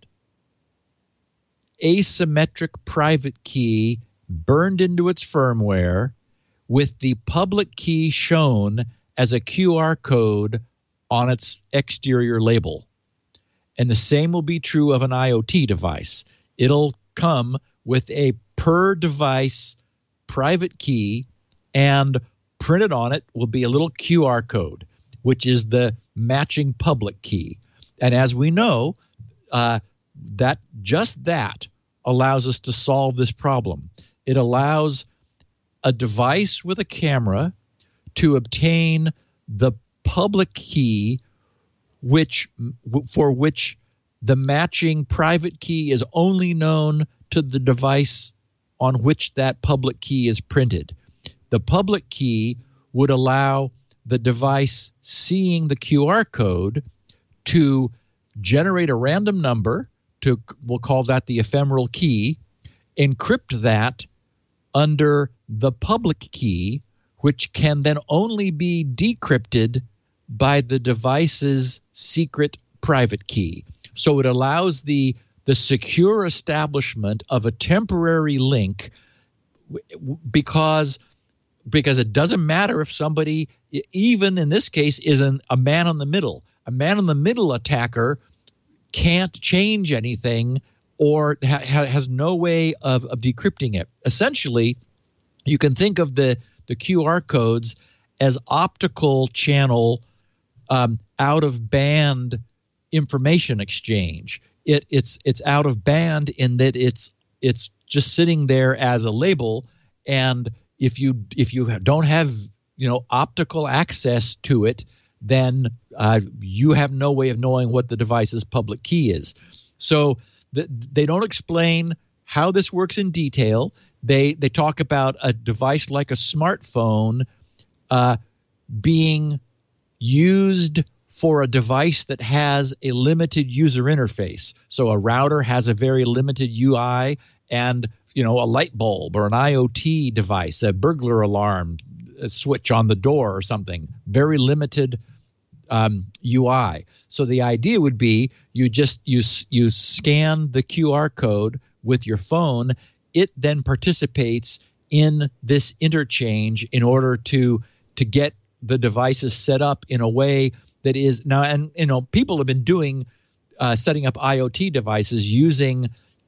asymmetric private key burned into its firmware with the public key shown as a Q R code on its exterior label. And the same will be true of an IoT device. It'll come with a per device private key, and printed on it will be a little Q R code, which is the matching public key. And as we know, uh, that just that allows us to solve this problem. It allows a device with a camera to obtain the public key which for which the matching private key is only known to the device on which that public key is printed. The public key would allow the device seeing the Q R code to generate a random number, to we'll call that the ephemeral key, encrypt that under the public key, which can then only be decrypted by the device's secret private key. So it allows the the secure establishment of a temporary link, because because it doesn't matter if somebody, even in this case, is an, a man in the middle. A man in the middle attacker can't change anything or ha- has no way of, of decrypting it. Essentially, you can think of the, the Q R codes as optical channel um, out-of-band information exchange. It, it's it's out of band in that it's it's just sitting there as a label, and if you if you don't have you know optical access to it, then uh, you have no way of knowing what the device's public key is. So the, they don't explain how this works in detail. They they talk about a device like a smartphone uh, being used for a device that has a limited user interface. So a router has a very limited U I, and you know a light bulb or an IoT device, a burglar alarm, a switch on the door or something, very limited um, U I. So the idea would be you just you you scan the Q R code with your phone. It then participates in this interchange in order to to get the devices set up in a way that is now, and you know, people have been doing uh, setting up IoT devices using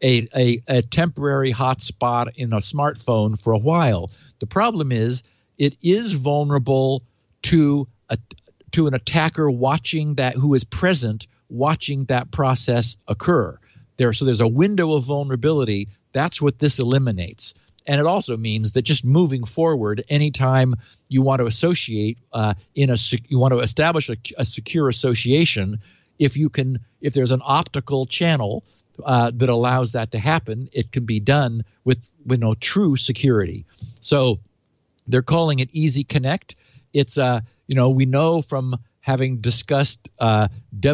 a, a, a temporary hotspot in a smartphone for a while. The problem is it is vulnerable to a, to an attacker watching that, who is present, watching that process occur. There, so there's a window of vulnerability. That's what this eliminates. And it also means that just moving forward, anytime you want to associate uh, in a you want to establish a, a secure association, if you can, if there's an optical channel uh, that allows that to happen, it can be done with, with no true security. So they're calling it Easy Connect. It's uh, you know, we know from having discussed uh,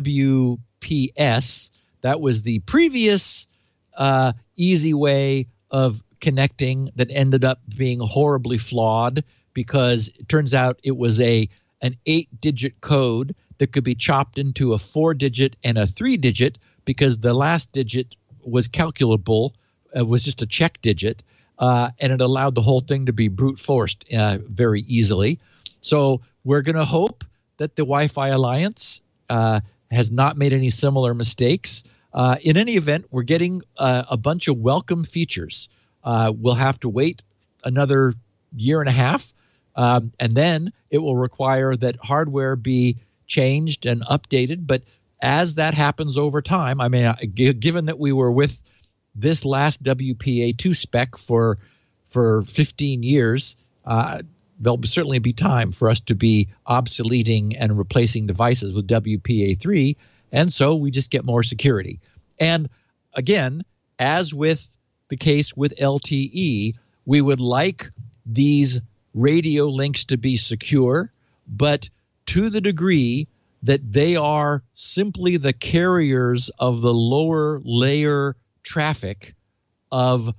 W P S, that was the previous uh, easy way of connecting that ended up being horribly flawed, because it turns out it was a an eight-digit code that could be chopped into a four-digit and a three-digit, because the last digit was calculable, uh, was just a check digit, uh, and it allowed the whole thing to be brute forced uh, very easily. So we're going to hope that the Wi-Fi Alliance uh, has not made any similar mistakes. Uh, in any event, we're getting uh, a bunch of welcome features. Uh, we'll have to wait another year and a half, um, and then it will require that hardware be changed and updated. But as that happens over time, I mean, g- given that we were with this last W P A two spec for for fifteen years, uh, there'll certainly be time for us to be obsoleting and replacing devices with W P A three, and so we just get more security. And again, as with the case with L T E, we would like these radio links to be secure, but to the degree that they are simply the carriers of the lower layer traffic of,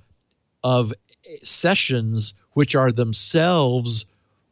of sessions which are themselves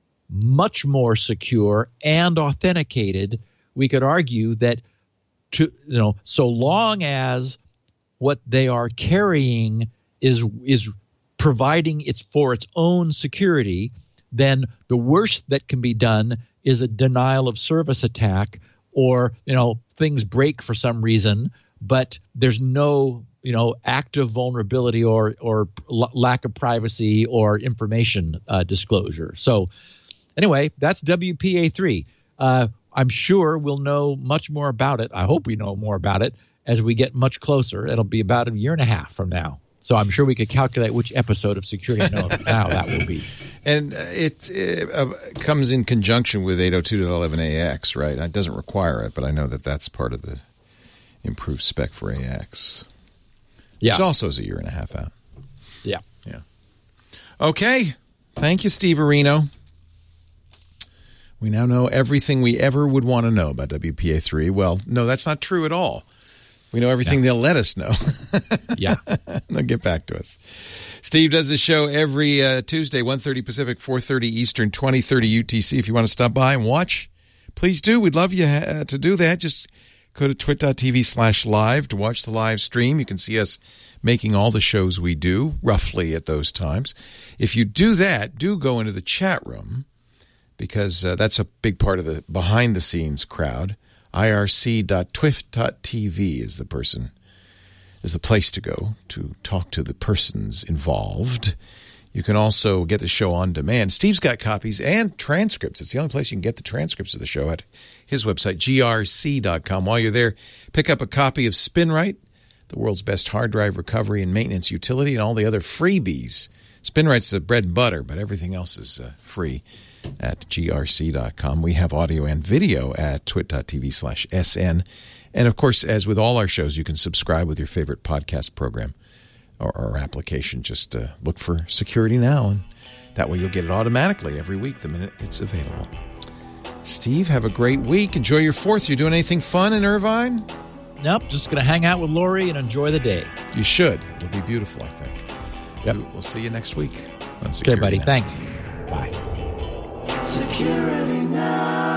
much more secure and authenticated, we could argue that to you know so long as what they are carrying is is providing it's for its own security, then the worst that can be done is a denial of service attack, or you know things break for some reason, but there's no you know active vulnerability or or l- lack of privacy or information uh, disclosure. So anyway, that's W P A three. Uh, I'm sure we'll know much more about it. I hope we know more about it as we get much closer. It'll be about a year and a half from now. So I'm sure we could calculate which episode of Security Now that will be. And it, it uh, comes in conjunction with eight oh two dot eleven A X, right? It doesn't require it, but I know that that's part of the improved spec for A X. Yeah. Which also is a year and a half out. Yeah. Yeah. Okay. Thank you, Steve Arino. We now know everything we ever would want to know about W P A three. Well, no, that's not true at all. We know everything yeah. they'll let us know. Yeah. They'll get back to us. Steve does this show every uh, Tuesday, one thirty Pacific, four thirty Eastern, twenty thirty U T C. If you want to stop by and watch, please do. We'd love you uh, to do that. Just go to twit.tv slash live to watch the live stream. You can see us making all the shows we do, roughly at those times. If you do that, do go into the chat room, because uh, that's a big part of the behind-the-scenes crowd. I R C dot twit dot T V is the person, is the place to go to talk to the persons involved. You can also get the show on demand. Steve's got copies and transcripts. It's the only place you can get the transcripts of the show, at his website, G R C dot com. While you're there, pick up a copy of SpinRite, the world's best hard drive recovery and maintenance utility, and all the other freebies. SpinRite's the bread and butter, but everything else is uh, free at G R C dot com. We have audio and video at twit.tv slash SN. And, of course, as with all our shows, you can subscribe with your favorite podcast program or, or application. Just uh, look for Security Now, and that way you'll get it automatically every week the minute it's available. Steve, have a great week. Enjoy your fourth. You doing anything fun in Irvine? Nope, just going to hang out with Lori and enjoy the day. You should. It'll be beautiful, I think. Yep. We'll see you next week on Okay, Security buddy. Now. Thanks. Bye. Security Now.